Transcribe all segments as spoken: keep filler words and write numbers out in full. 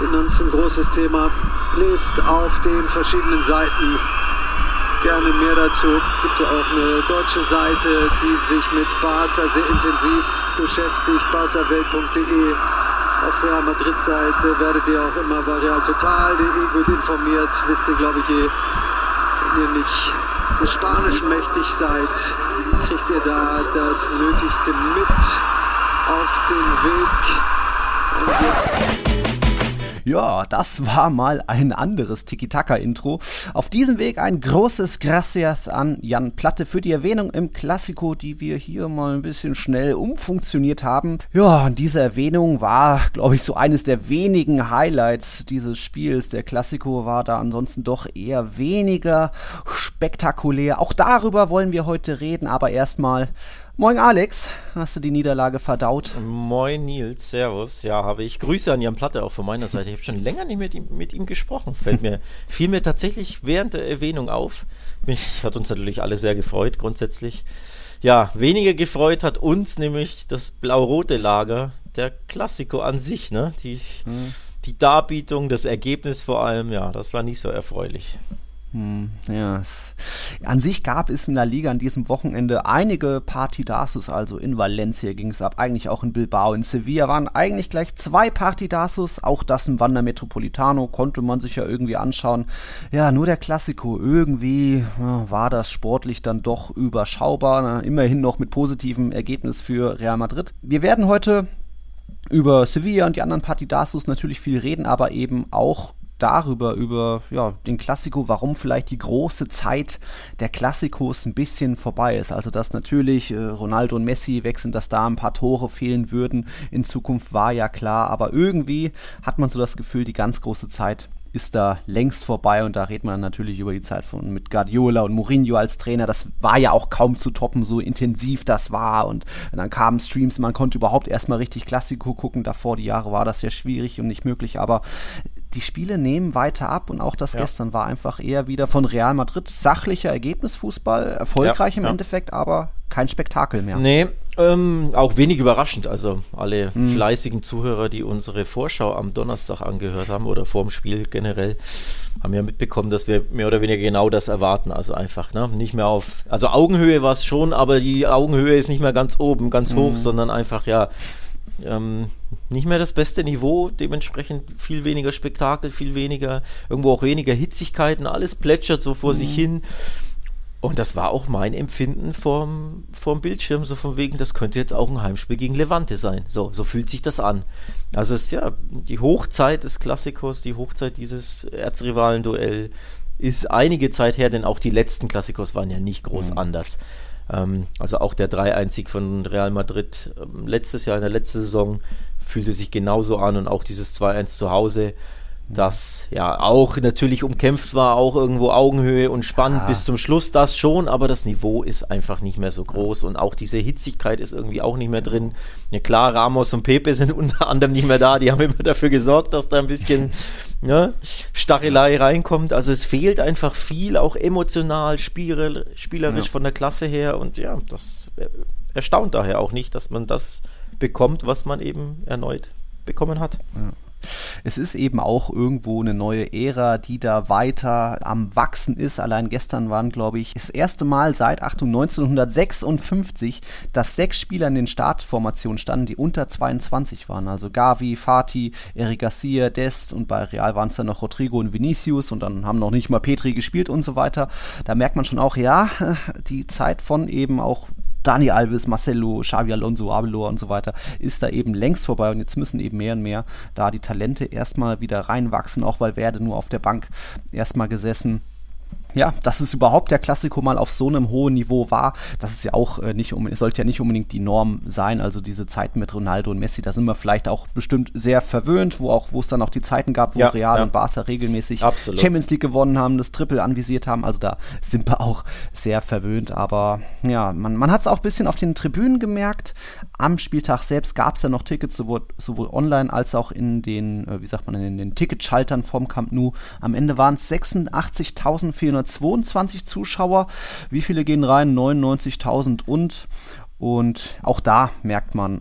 Finanzen, großes Thema. Lest auf den verschiedenen Seiten gerne mehr dazu. Es gibt ja auch eine deutsche Seite, die sich mit Barca sehr intensiv beschäftigt, barca welt punkt de. Auf Real Madrid-Seite werdet ihr auch immer bei Real Total punkt de gut informiert. Wisst ihr, glaube ich, eh, wenn ihr nicht des Spanischen mächtig seid, kriegt ihr da das Nötigste mit auf den Weg. Und ja. Ja, das war mal ein anderes Tiki-Taka-Intro. Auf diesem Weg ein großes Gracias an Jan Platte für die Erwähnung im Klassiko, die wir hier mal ein bisschen schnell umfunktioniert haben. Ja, und diese Erwähnung war, glaube ich, so eines der wenigen Highlights dieses Spiels. Der Klassiko war da ansonsten doch eher weniger spektakulär. Auch darüber wollen wir heute reden, aber erstmal... Moin Alex, hast du die Niederlage verdaut? Moin Nils, servus. Ja, habe ich. Grüße an Jan Platte auch von meiner Seite. Ich habe schon länger nicht mit ihm, mit ihm gesprochen. Fällt mir, fiel mir tatsächlich während der Erwähnung auf. Mich hat uns natürlich alle sehr gefreut, grundsätzlich. Ja, weniger gefreut hat uns nämlich das blau-rote Lager, der Klassiko an sich, ne? Die, hm. die Darbietung, das Ergebnis vor allem, ja, das war nicht so erfreulich. Hm, ja, es, an sich gab es in La Liga an diesem Wochenende einige Partidazos, also in Valencia ging es ab, eigentlich auch in Bilbao, in Sevilla waren eigentlich gleich zwei Partidazos, auch das im Wanda Metropolitano konnte man sich ja irgendwie anschauen. Ja, nur der Klassiko, irgendwie ja, war das sportlich dann doch überschaubar, na, immerhin noch mit positivem Ergebnis für Real Madrid. Wir werden heute über Sevilla und die anderen Partidazos natürlich viel reden, aber eben auch darüber, über ja, den Klassiko, warum vielleicht die große Zeit der Klassikos ein bisschen vorbei ist. Also dass natürlich äh, Ronaldo und Messi wechseln, dass da ein paar Tore fehlen würden in Zukunft, war ja klar. Aber irgendwie hat man so das Gefühl, die ganz große Zeit ist da längst vorbei und da redet man natürlich über die Zeit von mit Guardiola und Mourinho als Trainer. Das war ja auch kaum zu toppen, so intensiv das war und dann kamen Streams, man konnte überhaupt erstmal richtig Klassiko gucken. Davor die Jahre war das ja schwierig und nicht möglich, aber die Spiele nehmen weiter ab und auch das ja. gestern war einfach eher wieder von Real Madrid sachlicher Ergebnisfußball, erfolgreich ja, im ja. Endeffekt, aber kein Spektakel mehr. Nee, ähm, auch wenig überraschend. Also alle hm. fleißigen Zuhörer, die unsere Vorschau am Donnerstag angehört haben oder vorm Spiel generell, haben ja mitbekommen, dass wir mehr oder weniger genau das erwarten. Also einfach, ne, nicht mehr auf, also Augenhöhe war es schon, aber die Augenhöhe ist nicht mehr ganz oben, ganz hoch, hm. sondern einfach, ja, Ähm, nicht mehr das beste Niveau, dementsprechend viel weniger Spektakel, viel weniger, irgendwo auch weniger Hitzigkeiten, alles plätschert so vor mhm. sich hin. Und das war auch mein Empfinden vorm, vorm Bildschirm, so von wegen, das könnte jetzt auch ein Heimspiel gegen Levante sein. So, so fühlt sich das an. Also es ist ja die Hochzeit des Klassikos, die Hochzeit dieses Erzrivalen-Duell ist einige Zeit her, denn auch die letzten Klassikos waren ja nicht groß mhm. anders. Also auch der drei eins Sieg von Real Madrid letztes Jahr, in der letzten Saison, fühlte sich genauso an und auch dieses zwei eins zu Hause, das ja auch natürlich umkämpft war, auch irgendwo Augenhöhe und spannend ja. bis zum Schluss, das schon, aber das Niveau ist einfach nicht mehr so groß und auch diese Hitzigkeit ist irgendwie auch nicht mehr drin. Ja klar, Ramos und Pepe sind unter anderem nicht mehr da, die haben immer dafür gesorgt, dass da ein bisschen ne, Stachelei reinkommt, also es fehlt einfach viel, auch emotional, spiel, spielerisch ja. von der Klasse her und ja, das erstaunt daher auch nicht, dass man das bekommt, was man eben erneut bekommen hat. Ja. Es ist eben auch irgendwo eine neue Ära, die da weiter am Wachsen ist. Allein gestern waren, glaube ich, das erste Mal seit, Achtung, neunzehnhundertsechsundfünfzig, dass sechs Spieler in den Startformationen standen, die unter zweiundzwanzig waren. Also Gavi, Fati, Eric Garcia, Dest und bei Real waren es dann noch Rodrigo und Vinicius und dann haben noch nicht mal Petri gespielt und so weiter. Da merkt man schon auch, ja, die Zeit von eben auch Dani Alves, Marcelo, Xavi Alonso, Arbeloa und so weiter ist da eben längst vorbei und jetzt müssen eben mehr und mehr da die Talente erstmal wieder reinwachsen, auch weil Werde nur auf der Bank erstmal gesessen. Ja, dass es überhaupt der Klassiko mal auf so einem hohen Niveau war, das ist ja auch äh, nicht, um, es sollte ja nicht unbedingt die Norm sein, also diese Zeiten mit Ronaldo und Messi, da sind wir vielleicht auch bestimmt sehr verwöhnt, wo auch, wo es dann auch die Zeiten gab, wo ja, Real ja. und Barca regelmäßig Absolut. Champions League gewonnen haben, das Triple anvisiert haben, also da sind wir auch sehr verwöhnt, aber ja, man, man hat es auch ein bisschen auf den Tribünen gemerkt, am Spieltag selbst gab es ja noch Tickets, sowohl, sowohl online als auch in den, äh, wie sagt man, in den Ticketschaltern vom Camp Nou, am Ende waren es sechsundachtzigtausendvierhundertzweiundzwanzig Zuschauer. Wie viele gehen rein? neunundneunzigtausend und und auch da merkt man,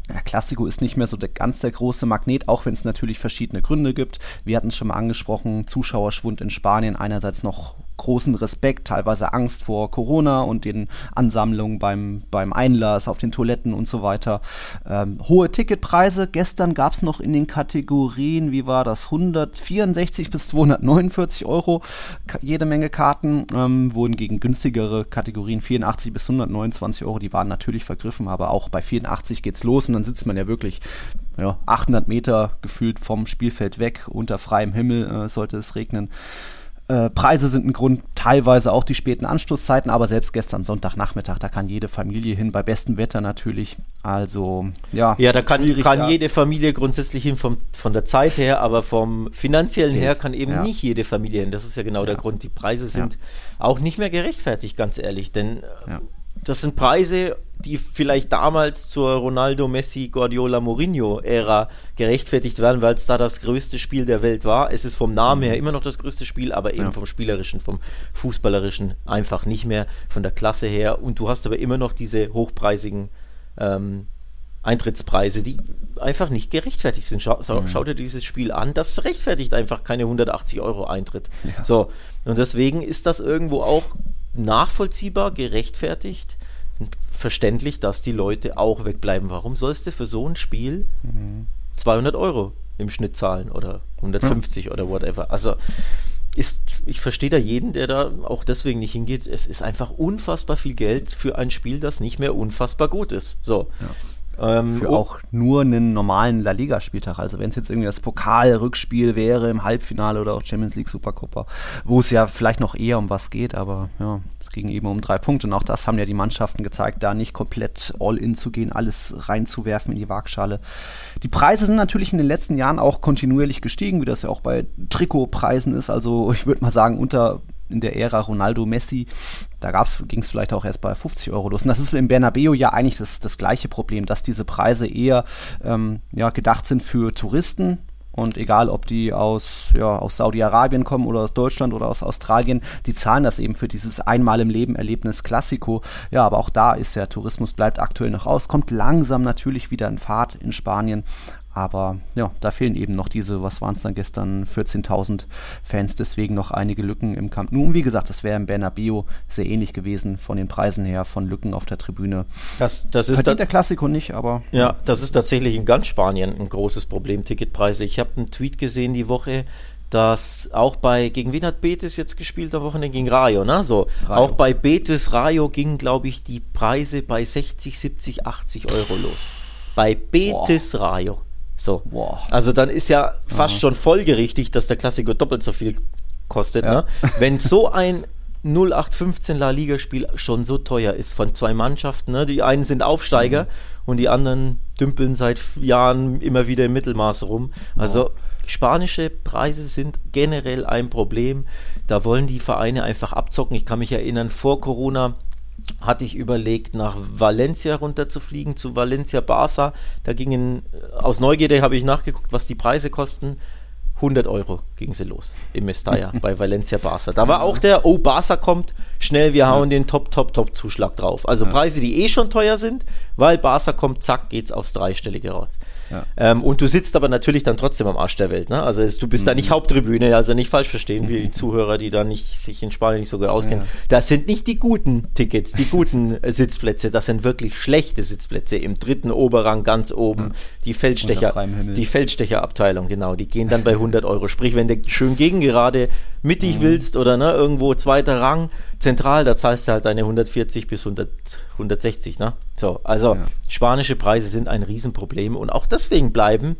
Der Clasico ist nicht mehr so der, ganz der große Magnet, auch wenn es natürlich verschiedene Gründe gibt. Wir hatten es schon mal angesprochen, Zuschauerschwund in Spanien, einerseits noch großen Respekt, teilweise Angst vor Corona und den Ansammlungen beim, beim Einlass auf den Toiletten und so weiter. Ähm, hohe Ticketpreise, gestern gab es noch in den Kategorien, wie war das, hundertvierundsechzig bis zweihundertneunundvierzig Euro, ka- jede Menge Karten, ähm, wurden gegen günstigere Kategorien vierundachtzig bis hundertneunundzwanzig Euro, die waren natürlich vergriffen, aber auch bei vierundachtzig geht's los und dann sitzt man ja wirklich ja, achthundert Meter gefühlt vom Spielfeld weg, unter freiem Himmel äh, sollte es regnen. Äh, Preise sind ein Grund, teilweise auch die späten Anstoßzeiten, aber selbst gestern Sonntagnachmittag, da kann jede Familie hin, bei bestem Wetter natürlich. Also, ja. Ja, da kann, kann da. jede Familie grundsätzlich hin vom, von der Zeit her, aber vom finanziellen Geld. her kann eben Ja. nicht jede Familie hin. Das ist ja genau Ja. der Grund. Die Preise sind Ja. auch nicht mehr gerechtfertigt, ganz ehrlich, denn Ja. das sind Preise, die vielleicht damals zur Ronaldo, Messi, Guardiola, Mourinho-Ära gerechtfertigt werden, weil es da das größte Spiel der Welt war. Es ist vom Namen her immer noch das größte Spiel, aber eben Ja. vom Spielerischen, vom Fußballerischen einfach nicht mehr, von der Klasse her. Und du hast aber immer noch diese hochpreisigen ähm, Eintrittspreise, die einfach nicht gerechtfertigt sind. Schau, schau, Mhm. schau dir dieses Spiel an, das rechtfertigt einfach keine hundertachtzig Euro Eintritt. Ja. So, und deswegen ist das irgendwo auch nachvollziehbar, gerechtfertigt, verständlich, dass die Leute auch wegbleiben. Warum sollst du für so ein Spiel Mhm. zweihundert Euro im Schnitt zahlen oder hundertfünfzig ja. oder whatever? Also ist, ich verstehe da jeden, der da auch deswegen nicht hingeht. Es ist einfach unfassbar viel Geld für ein Spiel, das nicht mehr unfassbar gut ist. So. Ja. Ähm, Für oh, auch nur einen normalen La Liga-Spieltag. Also wenn es jetzt irgendwie das Pokalrückspiel wäre im Halbfinale oder auch Champions League Supercopa, wo es ja vielleicht noch eher um was geht, aber ja, es ging eben um drei Punkte und auch das haben ja die Mannschaften gezeigt, da nicht komplett all-in zu gehen, alles reinzuwerfen in die Waagschale. Die Preise sind natürlich in den letzten Jahren auch kontinuierlich gestiegen, wie das ja auch bei Trikotpreisen ist. Also ich würde mal sagen, unter in der Ära Ronaldo, Messi, da ging es vielleicht auch erst bei fünfzig Euro los. Und das ist im Bernabeu ja eigentlich das, das gleiche Problem, dass diese Preise eher ähm, ja, gedacht sind für Touristen. Und egal, ob die aus, ja, aus Saudi-Arabien kommen oder aus Deutschland oder aus Australien, die zahlen das eben für dieses einmal im Leben Erlebnis Clasico. Ja, aber auch da ist der Tourismus, bleibt aktuell noch aus, kommt langsam natürlich wieder in Fahrt in Spanien. Aber ja, da fehlen eben noch diese, was waren es dann gestern, vierzehntausend Fans, deswegen noch einige Lücken im Camp Nou. Und wie gesagt, das wäre im Bernabeu sehr ähnlich gewesen von den Preisen her, von Lücken auf der Tribüne. das, das ist Verdient da, der Clasico nicht, aber... ja, das ist tatsächlich in ganz Spanien ein großes Problem, Ticketpreise. Ich habe einen Tweet gesehen die Woche, dass auch bei, gegen wen hat Betis jetzt gespielt am Wochenende? Gegen Rayo, ne? So, Rayo. Auch bei Betis, Rayo gingen, glaube ich, die Preise bei sechzig, siebzig, achtzig Euro los. Bei Betis, Boah. Rayo. So, Boah. also dann ist ja fast ja. schon folgerichtig, dass der Klassiker doppelt so viel kostet. Ja. Ne? Wenn so ein null acht fünfzehn La Liga-Spiel schon so teuer ist von zwei Mannschaften, ne? Die einen sind Aufsteiger mhm. und die anderen dümpeln seit Jahren immer wieder im Mittelmaß rum. Also oh. spanische Preise sind generell ein Problem. Da wollen die Vereine einfach abzocken. Ich kann mich erinnern, vor Corona hatte ich überlegt, nach Valencia runterzufliegen, zu Valencia Barça. Da gingen, aus Neugierde habe ich nachgeguckt, was die Preise kosten. hundert Euro ging sie los im Mestalla bei Valencia Barça. Da war auch der, oh, Barça kommt, schnell, wir hauen ja. den Top, Top, Top Zuschlag drauf. Also ja. Preise, die eh schon teuer sind, weil Barça kommt, zack, geht's aufs Dreistellige raus. Ja. Ähm, und du sitzt aber natürlich dann trotzdem am Arsch der Welt. Ne? Also es, du bist mhm. da nicht Haupttribüne, also nicht falsch verstehen, wie die Zuhörer, die da nicht sich in Spanien nicht so gut auskennen. Ja. Das sind nicht die guten Tickets, die guten äh, Sitzplätze, das sind wirklich schlechte Sitzplätze im dritten Oberrang ganz oben. Ja. Die Feldstecher, die Feldstecherabteilung, genau, die gehen dann bei hundert Euro. Sprich, wenn du schön gegengerade mittig mhm. willst oder ne, irgendwo zweiter Rang, zentral, da zahlst du halt deine hundertvierzig bis hundert, hundertsechzig. Ne? So, also ja. spanische Preise sind ein Riesenproblem und auch deswegen bleiben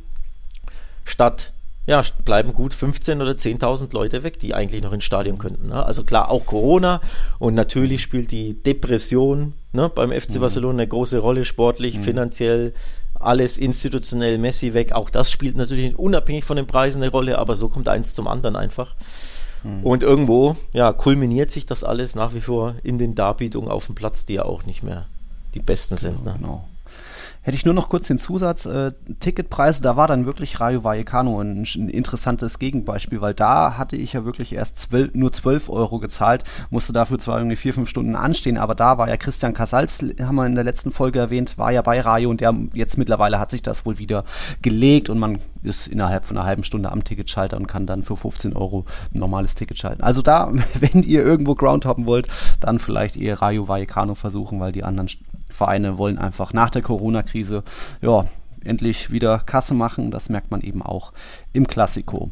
statt, ja, bleiben gut fünfzehntausend oder zehntausend Leute weg, die eigentlich noch ins Stadion könnten. Ne? Also klar, auch Corona und natürlich spielt die Depression ne, beim F C mhm. Barcelona eine große Rolle, sportlich, mhm. finanziell, alles institutionell, Messi weg. Auch das spielt natürlich unabhängig von den Preisen eine Rolle, aber so kommt eins zum anderen einfach. Mhm. Und irgendwo, ja, kulminiert sich das alles nach wie vor in den Darbietungen auf dem Platz, die ja auch nicht mehr die besten sind. Genau, ne? genau. Hätte ich nur noch kurz den Zusatz, äh, Ticketpreise, da war dann wirklich Rayo Vallecano ein, ein interessantes Gegenbeispiel, weil da hatte ich ja wirklich erst zwölf, nur zwölf Euro gezahlt, musste dafür zwar irgendwie vier, fünf Stunden anstehen, aber da war ja Christian Casals, haben wir in der letzten Folge erwähnt, war ja bei Rayo und der jetzt mittlerweile hat sich das wohl wieder gelegt und man ist innerhalb von einer halben Stunde am Ticketschalter und kann dann für fünfzehn Euro ein normales Ticket schalten. Also da, wenn ihr irgendwo Groundhoppen wollt, dann vielleicht eher Rayo Vallecano versuchen, weil die anderen Vereine wollen einfach nach der Corona-Krise ja, endlich wieder Kasse machen. Das merkt man eben auch im Klassiko.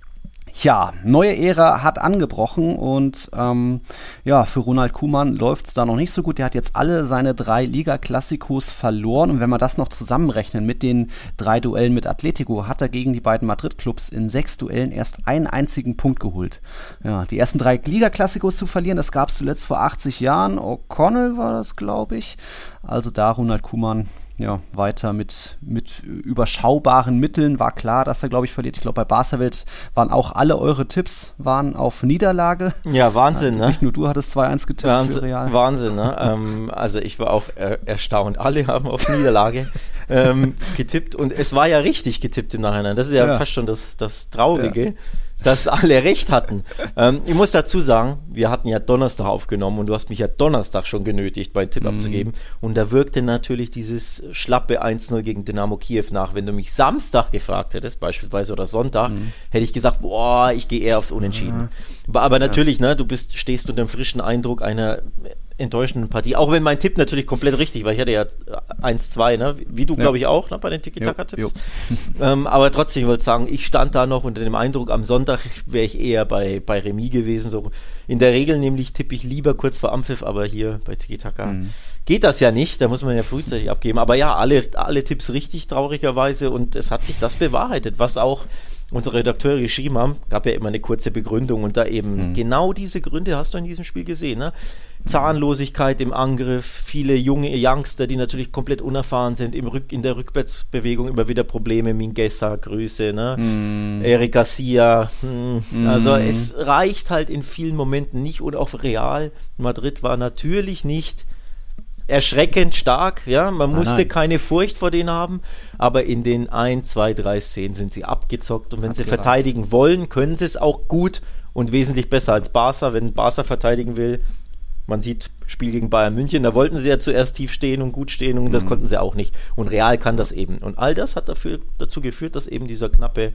Ja, neue Ära hat angebrochen und ähm, ja, für Ronald Koeman läuft es da noch nicht so gut. Der hat jetzt alle seine drei Liga-Klassikos verloren und wenn wir das noch zusammenrechnen mit den drei Duellen mit Atletico, hat er gegen die beiden Madrid-Clubs in sechs Duellen erst einen einzigen Punkt geholt. Ja, die ersten drei Liga-Klassikos zu verlieren, das gab es zuletzt vor achtzig Jahren. O'Connell war das, glaube ich. Also da Ronald Koeman ja, weiter mit, mit überschaubaren Mitteln. War klar, dass er, glaube ich, verliert. Ich glaube, bei Barca-Welt waren auch alle eure Tipps waren auf Niederlage. Ja, Wahnsinn, also, ne? Nicht nur du hattest zwei eins getippt Wahnsinn, für Real. Wahnsinn, ne? ähm, also ich war auch äh, erstaunt. Alle haben auf Niederlage ähm, getippt und es war ja richtig getippt im Nachhinein. Das ist ja, ja. fast schon das, das Traurige. Ja. Dass alle recht hatten. Ähm, ich muss dazu sagen, wir hatten ja Donnerstag aufgenommen und du hast mich ja Donnerstag schon genötigt, meinen Tipp mm. abzugeben. Und da wirkte natürlich dieses schlappe eins null gegen Dynamo Kiew nach. Wenn du mich Samstag gefragt hättest, beispielsweise oder Sonntag, mm. hätte ich gesagt, boah, ich gehe eher aufs Unentschieden. Ja. Aber natürlich, ne, du bist, stehst unter dem frischen Eindruck einer enttäuschenden Partie. Auch wenn mein Tipp natürlich komplett richtig war. Ich hatte ja eins zwei, ne? Wie du, ja. glaube ich, auch, ne? Bei den Tiki-Taka-Tipps. Ähm, aber trotzdem, ich wollte sagen, ich stand da noch unter dem Eindruck, am Sonntag wäre ich eher bei, bei Remis gewesen. So in der Regel nämlich tippe ich lieber kurz vor Anpfiff, aber hier bei Tiki-Taka mhm. geht das ja nicht. Da muss man ja frühzeitig abgeben. Aber ja, alle, alle Tipps richtig, traurigerweise. Und es hat sich das bewahrheitet, was auch unsere Redakteure geschrieben haben, gab ja immer eine kurze Begründung und da eben mhm. genau diese Gründe hast du in diesem Spiel gesehen, ne? Zahnlosigkeit im Angriff, viele junge Youngster, die natürlich komplett unerfahren sind, im Rück, in der Rückwärtsbewegung immer wieder Probleme, Mingueza, Grüße, ne? Mm. Eric Garcia, hm. mm. also es reicht halt in vielen Momenten nicht und auch Real Madrid war natürlich nicht erschreckend stark, ja, man musste nein, nein. keine Furcht vor denen haben, aber in den ein, zwei, drei Szenen sind sie abgezockt und wenn Hat sie gereicht. verteidigen wollen, können sie es auch gut und wesentlich besser als Barca, wenn Barca verteidigen will. Man sieht Spiel gegen Bayern München, da wollten sie ja zuerst tief stehen und gut stehen und das mhm. konnten sie auch nicht. Und Real kann das eben. Und all das hat dafür, dazu geführt, dass eben dieser knappe,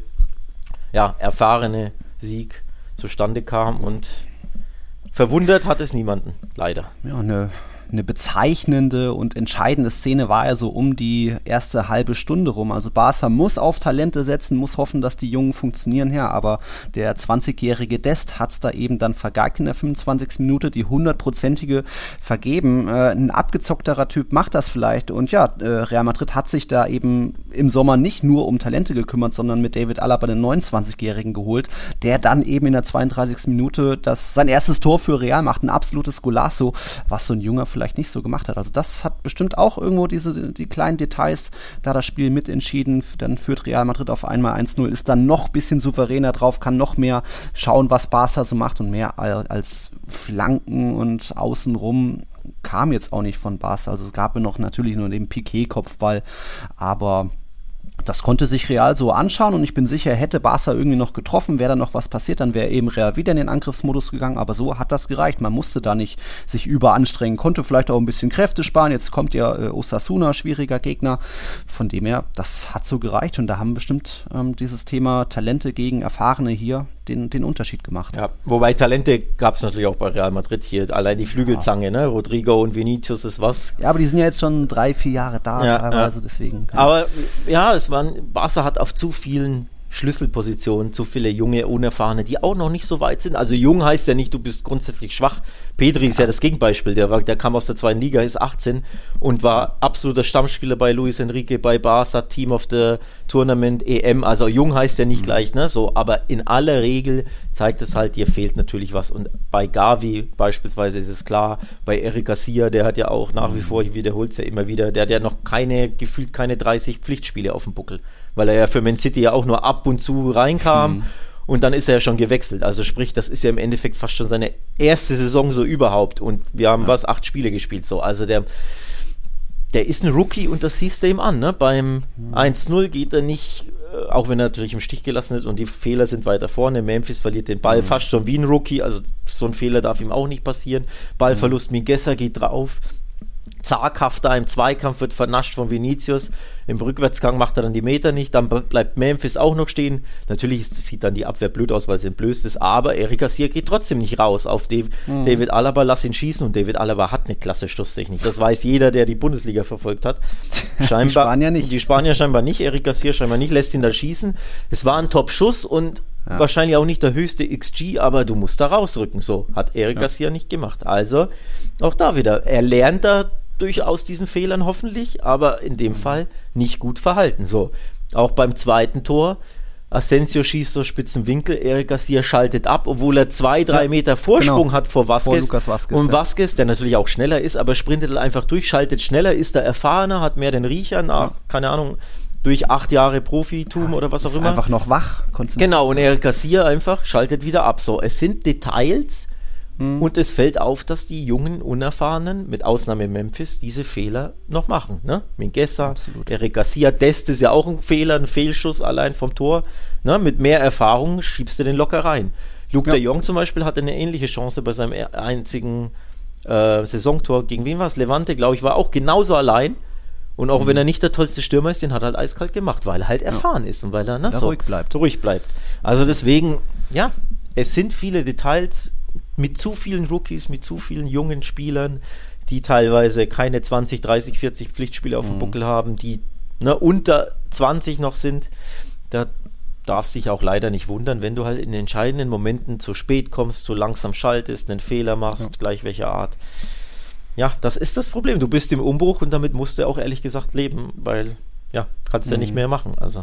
ja, erfahrene Sieg zustande kam und verwundert hat es niemanden, leider. Ja, eine Eine bezeichnende und entscheidende Szene war ja so um die erste halbe Stunde rum. Also Barca muss auf Talente setzen, muss hoffen, dass die Jungen funktionieren, ja, aber der zwanzigjährige Dest hat es da eben dann vergeigt in der fünfundzwanzigsten Minute, die hundertprozentige vergeben. Äh, ein abgezockterer Typ macht das vielleicht und ja, äh, Real Madrid hat sich da eben im Sommer nicht nur um Talente gekümmert, sondern mit David Alaba den neunundzwanzigjährigen geholt, der dann eben in der zweiunddreißigsten Minute das, sein erstes Tor für Real macht, ein absolutes Golazo, was so ein junger vielleicht nicht so gemacht hat. Also das hat bestimmt auch irgendwo diese die kleinen Details, da das Spiel mitentschieden, dann führt Real Madrid auf einmal eins null, ist dann noch ein bisschen souveräner drauf, kann noch mehr schauen, was Barca so macht und mehr als Flanken und außenrum kam jetzt auch nicht von Barca. Also es gab ja noch natürlich nur den Piqué-Kopfball, aber das konnte sich Real so anschauen und ich bin sicher, hätte Barca irgendwie noch getroffen, wäre da noch was passiert, dann wäre eben Real wieder in den Angriffsmodus gegangen, aber so hat das gereicht. Man musste da nicht sich überanstrengen, konnte vielleicht auch ein bisschen Kräfte sparen. Jetzt kommt ja äh, Osasuna, schwieriger Gegner. Von dem her, das hat so gereicht und da haben bestimmt ähm, dieses Thema Talente gegen Erfahrene hier den, den Unterschied gemacht. Ja, wobei Talente gab es natürlich auch bei Real Madrid hier, allein die Flügelzange, ja. ne? Rodrigo und Vinicius ist was. Ja, aber die sind ja jetzt schon drei, vier Jahre da ja, teilweise, ja. deswegen. Ja. Aber ja, es waren, Barca hat auf zu vielen Schlüsselpositionen, zu viele junge, unerfahrene, die auch noch nicht so weit sind. Also jung heißt ja nicht, du bist grundsätzlich schwach. Pedri ist ja, ja das Gegenbeispiel, der, war, der kam aus der zweiten Liga, ist achtzehn und war absoluter Stammspieler bei Luis Enrique, bei Barca, Team of the Tournament, E M. Also jung heißt ja nicht mhm. gleich, ne? So, aber in aller Regel zeigt es halt, dir fehlt natürlich was. Und bei Gavi beispielsweise ist es klar, bei Eric Garcia, der hat ja auch nach wie vor, ich wiederhole es ja immer wieder, der hat ja noch keine, gefühlt keine dreißig Pflichtspiele auf dem Buckel, weil er ja für Man City ja auch nur ab und zu reinkam. Mhm. Und dann ist er ja schon gewechselt. Also sprich, das ist ja im Endeffekt fast schon seine erste Saison so überhaupt. Und wir haben ja. was, acht Spiele gespielt. So. Also der, der ist ein Rookie und das siehst du ihm an. Ne? Beim mhm. eins null geht er nicht, äh, auch wenn er natürlich im Stich gelassen ist und die Fehler sind weiter vorne. Memphis verliert den Ball mhm. fast schon wie ein Rookie, also so ein Fehler darf ihm auch nicht passieren. Ballverlust, mhm. Miguesa geht drauf. Zaghaft da im Zweikampf, wird vernascht von Vinicius. Im Rückwärtsgang macht er dann die Meter nicht. Dann bleibt Memphis auch noch stehen. Natürlich ist, sieht dann die Abwehr blöd aus, weil sie entblößt ist. Aber Eric Garcia geht trotzdem nicht raus auf Dave, mhm. David Alaba. Lass ihn schießen. Und David Alaba hat eine klasse Schusstechnik. Das weiß jeder, der die Bundesliga verfolgt hat. Scheinbar, die Spanier nicht. Die Spanier scheinbar nicht. Eric Garcia scheinbar nicht. Lässt ihn da schießen. Es war ein Top-Schuss und ja. wahrscheinlich auch nicht der höchste X G, aber du musst da rausrücken. So hat Eric ja. Garcia nicht gemacht. Also auch da wieder. Er lernt da durchaus diesen Fehlern hoffentlich, aber in dem Fall nicht gut verhalten. So, auch beim zweiten Tor, Asensio schießt so spitzen Winkel, Eric Garcia schaltet ab, obwohl er zwei, drei ja, Meter Vorsprung genau. hat vor Vázquez. Vor Lucas Vázquez. Und ja. Vázquez, der natürlich auch schneller ist, aber sprintet einfach durch, schaltet schneller, ist da erfahrener, hat mehr den Riecher nach, ja. keine Ahnung, durch acht Jahre Profitum ja, oder was auch ist immer. Einfach noch wach. Genau, und Eric Garcia einfach schaltet wieder ab. So, es sind Details, und es fällt auf, dass die jungen Unerfahrenen, mit Ausnahme Memphis, diese Fehler noch machen. Ne? Miguesa, Eric Garcia, Dest ist ja auch ein Fehler, ein Fehlschuss allein vom Tor. Ne? Mit mehr Erfahrung schiebst du den locker rein. Luke ja. de Jong zum Beispiel hatte eine ähnliche Chance bei seinem einzigen äh, Saisontor. Gegen wen war es? Levante, glaube ich, war auch genauso allein. Und auch mhm. wenn er nicht der tollste Stürmer ist, den hat er halt eiskalt gemacht, weil er halt erfahren ja. ist und weil er ne, so ruhig bleibt. ruhig bleibt. Also deswegen, ja, es sind viele Details, mit zu vielen Rookies, mit zu vielen jungen Spielern, die teilweise keine zwanzig, dreißig, vierzig Pflichtspiele auf dem mhm. Buckel haben, die ne, unter zwanzig noch sind. Da darf sich auch leider nicht wundern, wenn du halt in entscheidenden Momenten zu spät kommst, zu langsam schaltest, einen Fehler machst, ja. gleich welcher Art. Ja, das ist das Problem. Du bist im Umbruch und damit musst du auch ehrlich gesagt leben, weil ja, kannst du mhm. ja nicht mehr machen. Also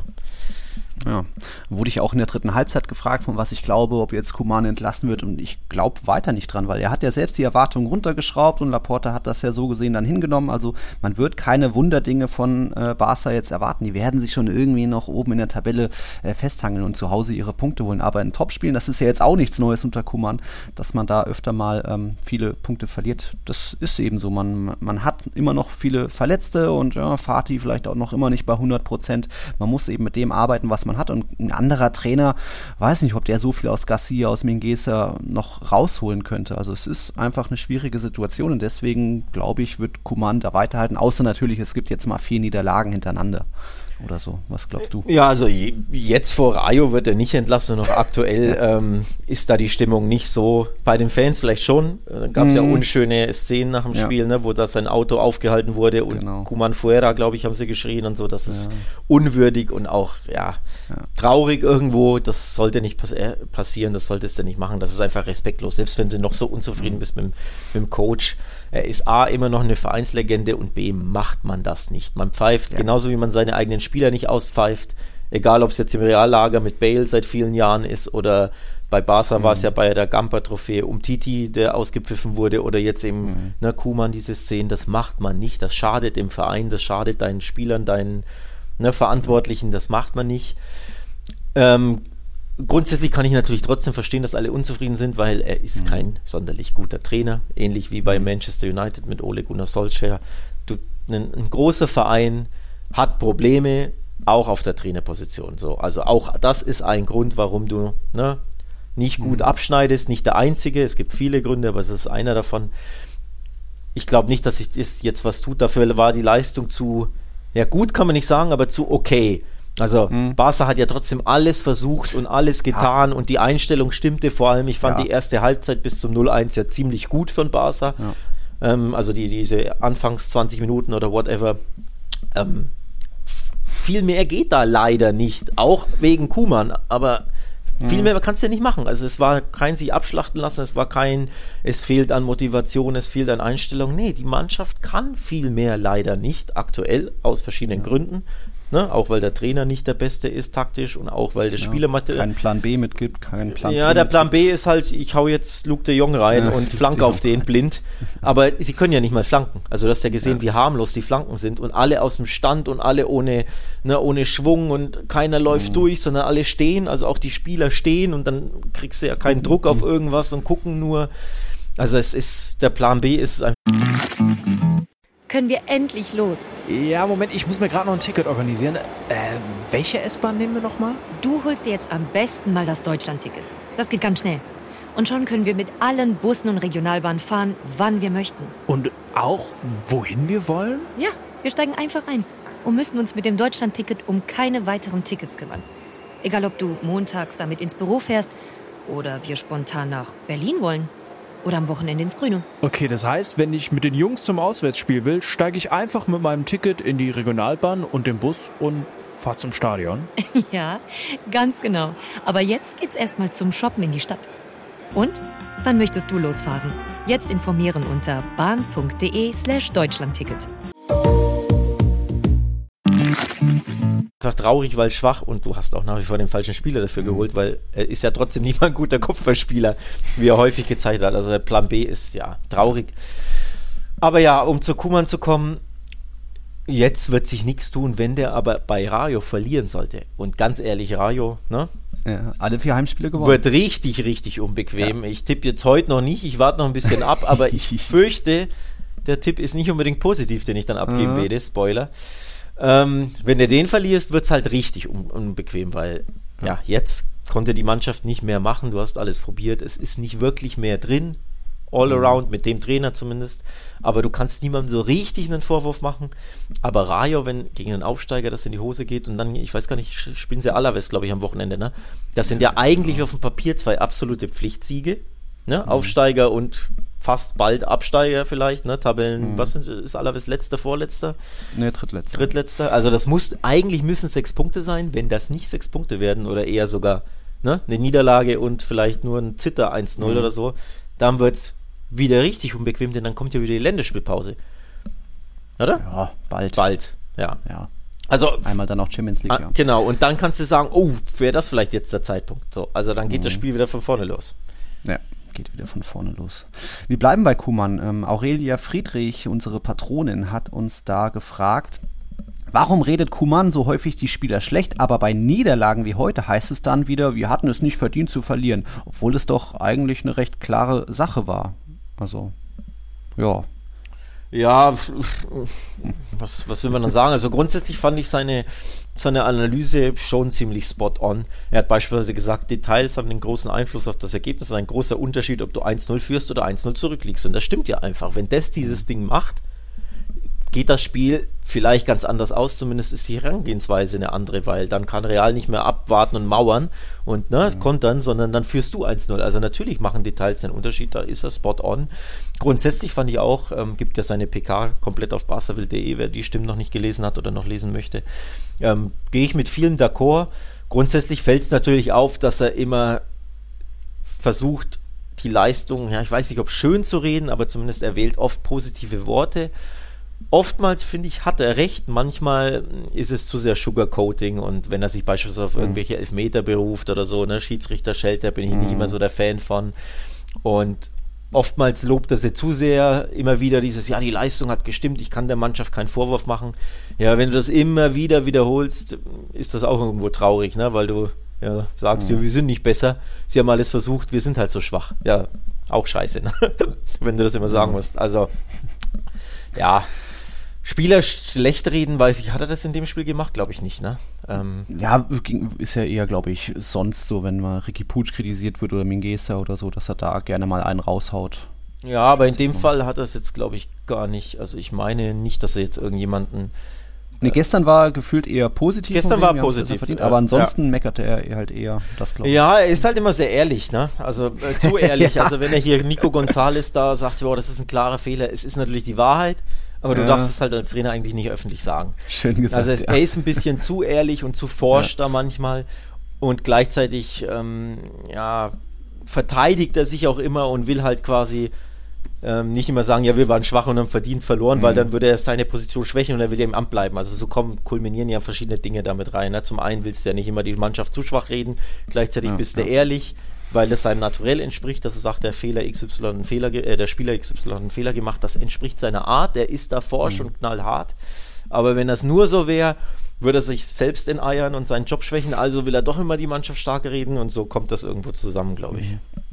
Ja, wurde ich auch in der dritten Halbzeit gefragt, von was ich glaube, ob jetzt Koeman entlassen wird, und ich glaube weiter nicht dran, weil er hat ja selbst die Erwartungen runtergeschraubt und Laporta hat das ja so gesehen dann hingenommen, also man wird keine Wunderdinge von äh, Barca jetzt erwarten, die werden sich schon irgendwie noch oben in der Tabelle äh, festhangeln und zu Hause ihre Punkte holen, aber in Topspielen, das ist ja jetzt auch nichts Neues unter Koeman, dass man da öfter mal ähm, viele Punkte verliert, das ist eben so, man, man hat immer noch viele Verletzte und ja, Fatih vielleicht auch noch immer nicht bei hundert Prozent, man muss eben mit dem arbeiten, was man hat, und ein anderer Trainer, weiß nicht, ob der so viel aus Garcia, aus Mingueza noch rausholen könnte. Also es ist einfach eine schwierige Situation und deswegen, glaube ich, wird Koeman da weiterhalten, außer natürlich, es gibt jetzt mal vier Niederlagen hintereinander oder so. Was glaubst du? Ja, also jetzt vor Rayo wird er nicht entlassen, noch aktuell ähm, ist da die Stimmung nicht so, bei den Fans vielleicht schon, da gab es mm. ja unschöne Szenen nach dem ja. Spiel, ne, wo da sein Auto aufgehalten wurde und genau. Koeman fuera, glaube ich, haben sie geschrien und so, das ist ja. unwürdig und auch, ja, ja, traurig irgendwo, das sollte nicht pass- äh, passieren, das solltest du nicht machen, das ist einfach respektlos, selbst wenn du noch so unzufrieden mm. bist mit, mit dem Coach. Er ist A, immer noch eine Vereinslegende und B, macht man das nicht. Man pfeift, ja. genauso wie man seine eigenen Spieler nicht auspfeift, egal ob es jetzt im Reallager mit Bale seit vielen Jahren ist oder bei Barca mhm. war es ja bei der Gamper-Trophäe um Titi, der ausgepfiffen wurde, oder jetzt eben mhm. ne, Koeman, diese Szenen, das macht man nicht, das schadet dem Verein, das schadet deinen Spielern, deinen ne, Verantwortlichen, das macht man nicht. Ähm, Grundsätzlich kann ich natürlich trotzdem verstehen, dass alle unzufrieden sind, weil er ist mhm. kein sonderlich guter Trainer, ähnlich wie bei Manchester United mit Ole Gunnar Solskjaer. Du, ein, ein großer Verein hat Probleme, auch auf der Trainerposition. So. Also auch das ist ein Grund, warum du ne, nicht gut mhm. abschneidest, nicht der einzige, es gibt viele Gründe, aber es ist einer davon. Ich glaube nicht, dass sich das jetzt was tut, dafür war die Leistung zu, ja gut kann man nicht sagen, aber zu okay. Also mhm. Barca hat ja trotzdem alles versucht und alles getan ja. und die Einstellung stimmte vor allem. Ich fand ja. die erste Halbzeit bis zum null eins ja ziemlich gut von Barca. Ja. Ähm, also die, diese Anfangs zwanzig Minuten oder whatever. Ähm, viel mehr geht da leider nicht, auch wegen Koeman, aber mhm. viel mehr kannst du ja nicht machen. Also es war kein sich abschlachten lassen, es war kein, es fehlt an Motivation, es fehlt an Einstellung. Nee, die Mannschaft kann viel mehr leider nicht, aktuell, aus verschiedenen ja. Gründen. Ne? Auch weil der Trainer nicht der Beste ist taktisch und auch weil der ja, Spielermaterial keinen Plan B mitgibt, keinen Plan C. Ja, der Plan B ist halt, ich hau jetzt Luke de Jong rein ja, und flanke auf den blind, aber sie können ja nicht mal flanken. Also du hast ja gesehen, ja. wie harmlos die Flanken sind und alle aus dem Stand und alle ohne, ne, ohne Schwung und keiner läuft mhm. durch, sondern alle stehen, also auch die Spieler stehen und dann kriegst du ja keinen mhm. Druck auf irgendwas und gucken nur. Also es ist, der Plan B ist einfach können wir endlich los. Ja, Moment, ich muss mir gerade noch ein Ticket organisieren. Äh, welche S-Bahn nehmen wir nochmal? Du holst dir jetzt am besten mal das Deutschland-Ticket. Das geht ganz schnell. Und schon können wir mit allen Bussen und Regionalbahnen fahren, wann wir möchten. Und auch, wohin wir wollen? Ja, wir steigen einfach ein und müssen uns mit dem Deutschland-Ticket um keine weiteren Tickets kümmern. Egal, ob du montags damit ins Büro fährst oder wir spontan nach Berlin wollen oder am Wochenende ins Grüne. Okay, das heißt, wenn ich mit den Jungs zum Auswärtsspiel will, steige ich einfach mit meinem Ticket in die Regionalbahn und den Bus und fahre zum Stadion. Ja, ganz genau. Aber jetzt geht's erstmal zum Shoppen in die Stadt. Und? Wann möchtest du losfahren? Jetzt informieren unter bahn.de slash Deutschlandticket. Einfach traurig, weil schwach und du hast auch nach wie vor den falschen Spieler dafür mhm. geholt, weil er ist ja trotzdem nicht mal ein guter Kopfballspieler, wie er häufig gezeigt hat. Also der Plan B ist ja traurig. Aber ja, um zu Koeman zu kommen, jetzt wird sich nichts tun, wenn der aber bei Rayo verlieren sollte. Und ganz ehrlich, Rayo, ne? Ja, alle vier Heimspiele gewonnen. Wird richtig, richtig unbequem. Ja. Ich tippe jetzt heute noch nicht, ich warte noch ein bisschen ab, aber ich fürchte, der Tipp ist nicht unbedingt positiv, den ich dann abgeben mhm. werde. Spoiler. Ähm, wenn du den verlierst, wird es halt richtig un- unbequem, weil ja. ja, jetzt konnte die Mannschaft nicht mehr machen, du hast alles probiert, es ist nicht wirklich mehr drin, all around, mit dem Trainer zumindest, aber du kannst niemandem so richtig einen Vorwurf machen, aber Rayo, wenn gegen einen Aufsteiger das in die Hose geht und dann, ich weiß gar nicht, spielen sie Alaves, glaube ich, am Wochenende, ne? Das sind ja, ja eigentlich auf dem Papier zwei absolute Pflichtsiege, ne? Mhm. Aufsteiger und fast bald Absteiger vielleicht, ne, Tabellen, mhm. was sind, ist Alaves letzter, vorletzter? Ne, drittletzter. Drittletzter, also das muss, eigentlich müssen es sechs Punkte sein, wenn das nicht sechs Punkte werden oder eher sogar, ne, eine Niederlage und vielleicht nur ein Zitter eins null mhm. oder so, dann wird es wieder richtig unbequem, denn dann kommt ja wieder die Länderspielpause. Oder? Ja, bald. Bald, ja. ja. Also, einmal dann auch Champions League, ah, ja. Genau, und dann kannst du sagen, oh, wäre das vielleicht jetzt der Zeitpunkt. So, also dann geht mhm. das Spiel wieder von vorne los. Ja. Geht wieder von vorne los. Wir bleiben bei Koeman. Ähm, Aurelia Friedrich, unsere Patronin, hat uns da gefragt, warum redet Koeman so häufig die Spieler schlecht, aber bei Niederlagen wie heute heißt es dann wieder, wir hatten es nicht verdient zu verlieren, obwohl es doch eigentlich eine recht klare Sache war. Also, ja. Ja, was, was will man dann sagen? Also grundsätzlich fand ich seine, seine Analyse schon ziemlich spot on. Er hat beispielsweise gesagt, Details haben den großen Einfluss auf das Ergebnis. Es ist ein großer Unterschied, ob du eins null führst oder eins null zurückliegst. Und das stimmt ja einfach. Wenn das dieses Ding macht, geht das Spiel vielleicht ganz anders aus, zumindest ist die Herangehensweise eine andere, weil dann kann Real nicht mehr abwarten und mauern und ne, mhm. kontern, sondern dann führst du eins null. Also natürlich machen Details einen Unterschied, da ist er spot on. Grundsätzlich fand ich auch, ähm, gibt ja seine P K komplett auf barcawild punkt de, wer die Stimmen noch nicht gelesen hat oder noch lesen möchte, ähm, gehe ich mit vielen d'accord. Grundsätzlich fällt es natürlich auf, dass er immer versucht, die Leistung, ja, ich weiß nicht, ob schön zu reden, aber zumindest er wählt oft positive Worte. Oftmals, finde ich, hat er recht. Manchmal ist es zu sehr Sugarcoating und wenn er sich beispielsweise auf irgendwelche Elfmeter beruft oder so, ne, Schiedsrichter-Schelter, bin ich nicht immer so der Fan von. Und oftmals lobt er sie zu sehr, immer wieder dieses, ja, die Leistung hat gestimmt, ich kann der Mannschaft keinen Vorwurf machen. Ja, wenn du das immer wieder wiederholst, ist das auch irgendwo traurig, ne, weil du ja, sagst, mhm. ja, wir sind nicht besser, sie haben alles versucht, wir sind halt so schwach. Ja, auch scheiße, ne? Wenn du das immer sagen musst. Also, ja, Spieler schlecht reden, weiß ich, hat er das in dem Spiel gemacht? Glaube ich nicht, ne? Ähm, ja, ist ja eher, glaube ich, sonst so, wenn mal Ricky Puig kritisiert wird oder Mingueza oder so, dass er da gerne mal einen raushaut. Ja, aber in dem Fall hat er es jetzt, glaube ich, gar nicht. Also ich meine nicht, dass er jetzt irgendjemanden... Ne, gestern war gefühlt eher positiv. Gestern war positiv. Verdient, aber ansonsten ja. meckerte er halt eher, das glaube ich. Ja, er ist halt immer sehr ehrlich, ne? Also äh, zu ehrlich. ja. Also wenn er hier Nico González da sagt, wow, das ist ein klarer Fehler, es ist natürlich die Wahrheit, aber ja. du darfst es halt als Trainer eigentlich nicht öffentlich sagen. Schön gesagt. Also es, ja. er ist ein bisschen zu ehrlich und zu forsch ja. da manchmal und gleichzeitig ähm, ja, verteidigt er sich auch immer und will halt quasi Ähm, nicht immer sagen, ja, wir waren schwach und haben verdient verloren, mhm. weil dann würde er seine Position schwächen und er will ja im Amt bleiben. Also so kommen, kulminieren ja verschiedene Dinge damit rein. Ne? Zum einen willst du ja nicht immer die Mannschaft zu schwach reden, gleichzeitig ja, bist ja. du ehrlich, weil das seinem Naturell entspricht, dass er sagt, der Fehler X Y einen Fehler, ge- äh, der Spieler X Y hat einen Fehler gemacht, das entspricht seiner Art, der ist da forsch mhm. und knallhart. Aber wenn das nur so wäre, würde er sich selbst enteiern und seinen Job schwächen, also will er doch immer die Mannschaft stark reden und so kommt das irgendwo zusammen, glaube ich. Mhm.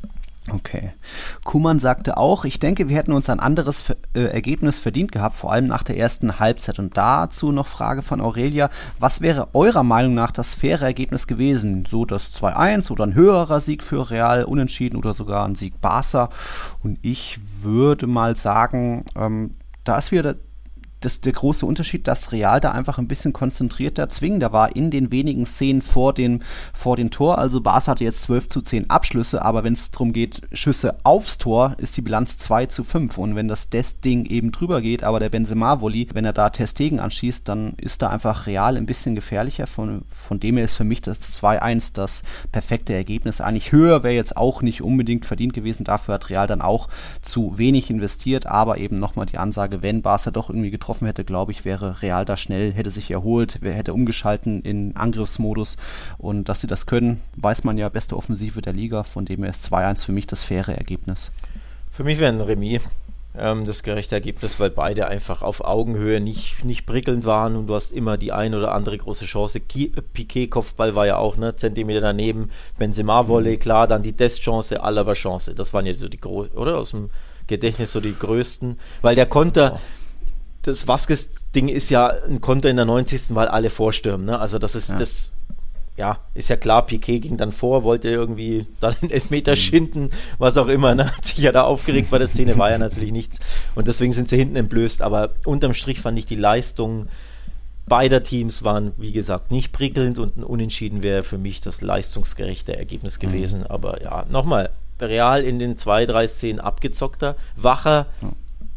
Okay. Kuman sagte auch, ich denke, wir hätten uns ein anderes äh, Ergebnis verdient gehabt, vor allem nach der ersten Halbzeit. Und dazu noch Frage von Aurelia, was wäre eurer Meinung nach das faire Ergebnis gewesen? So das zwei eins oder ein höherer Sieg für Real, unentschieden oder sogar ein Sieg Barca? Und ich würde mal sagen, ähm, da ist wieder Das, der große Unterschied, dass Real da einfach ein bisschen konzentrierter, zwingender war in den wenigen Szenen vor dem, vor dem Tor. Also Barca hatte jetzt zwölf zu zehn Abschlüsse, aber wenn es darum geht, Schüsse aufs Tor, ist die Bilanz zwei zu fünf. Und wenn das Des-Ding eben drüber geht, aber der Benzema-Volley, wenn er da Ter Stegen anschießt, dann ist da einfach Real ein bisschen gefährlicher. Von, von dem her ist für mich das zwei eins das perfekte Ergebnis. Eigentlich höher wäre jetzt auch nicht unbedingt verdient gewesen. Dafür hat Real dann auch zu wenig investiert. Aber eben nochmal die Ansage, wenn Barca doch irgendwie getroffen hätte, glaube ich, wäre Real da schnell, hätte sich erholt, hätte umgeschalten in Angriffsmodus, und dass sie das können, weiß man ja, beste Offensive der Liga, von dem her ist zwei eins für mich das faire Ergebnis. Für mich wäre ein Remis ähm, das gerechte Ergebnis, weil beide einfach auf Augenhöhe nicht, nicht prickelnd waren und du hast immer die ein oder andere große Chance. Piqué-Kopfball war ja auch, ne, Zentimeter daneben, Benzema-Volley, klar, dann die Des-Chance, Alaba-Chance, das waren jetzt so die großen, oder? Aus dem Gedächtnis so die größten, weil der Konter, oh. Das Vasquez-Ding ist ja ein Konter in der neunzigsten weil alle vorstürmen, ne? Also das ist, ja. das, ja, ist ja klar, Piqué ging dann vor, wollte irgendwie dann den Elfmeter mhm. schinden, was auch immer, ne? Hat sich ja da aufgeregt, bei der Szene war ja natürlich nichts und deswegen sind sie hinten entblößt, aber unterm Strich fand ich die Leistung beider Teams waren, wie gesagt, nicht prickelnd und ein Unentschieden wäre für mich das leistungsgerechte Ergebnis gewesen, mhm. aber ja, nochmal, Real in den zwei, drei Szenen abgezockter, wacher, mhm.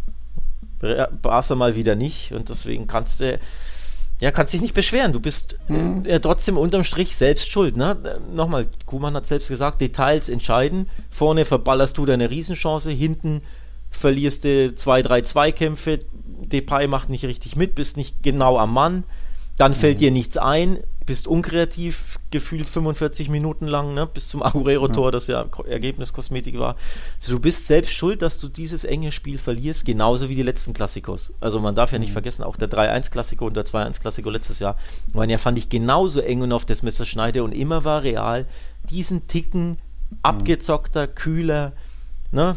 Barca mal wieder nicht und deswegen kannst du ja, kannst dich nicht beschweren, du bist mhm. äh, trotzdem unterm Strich selbst schuld, ne? Äh, nochmal, Koeman hat selbst gesagt, Details entscheiden, vorne verballerst du deine Riesenchance, hinten verlierst du zwei, drei Zweikämpfe, Depay macht nicht richtig mit, bist nicht genau am Mann, dann fällt mhm. dir nichts ein, bist unkreativ, gefühlt fünfundvierzig Minuten lang, ne, bis zum Aguero-Tor, ja. das ja Ergebniskosmetik war. Also du bist selbst schuld, dass du dieses enge Spiel verlierst, genauso wie die letzten Klassikos. Also man darf ja nicht mhm. vergessen, auch der drei eins Klassiko und der zwei eins Klassiko letztes Jahr waren ja, fand ich, genauso eng und auf das Messer schneide und immer war Real diesen Ticken abgezockter, kühler, ne?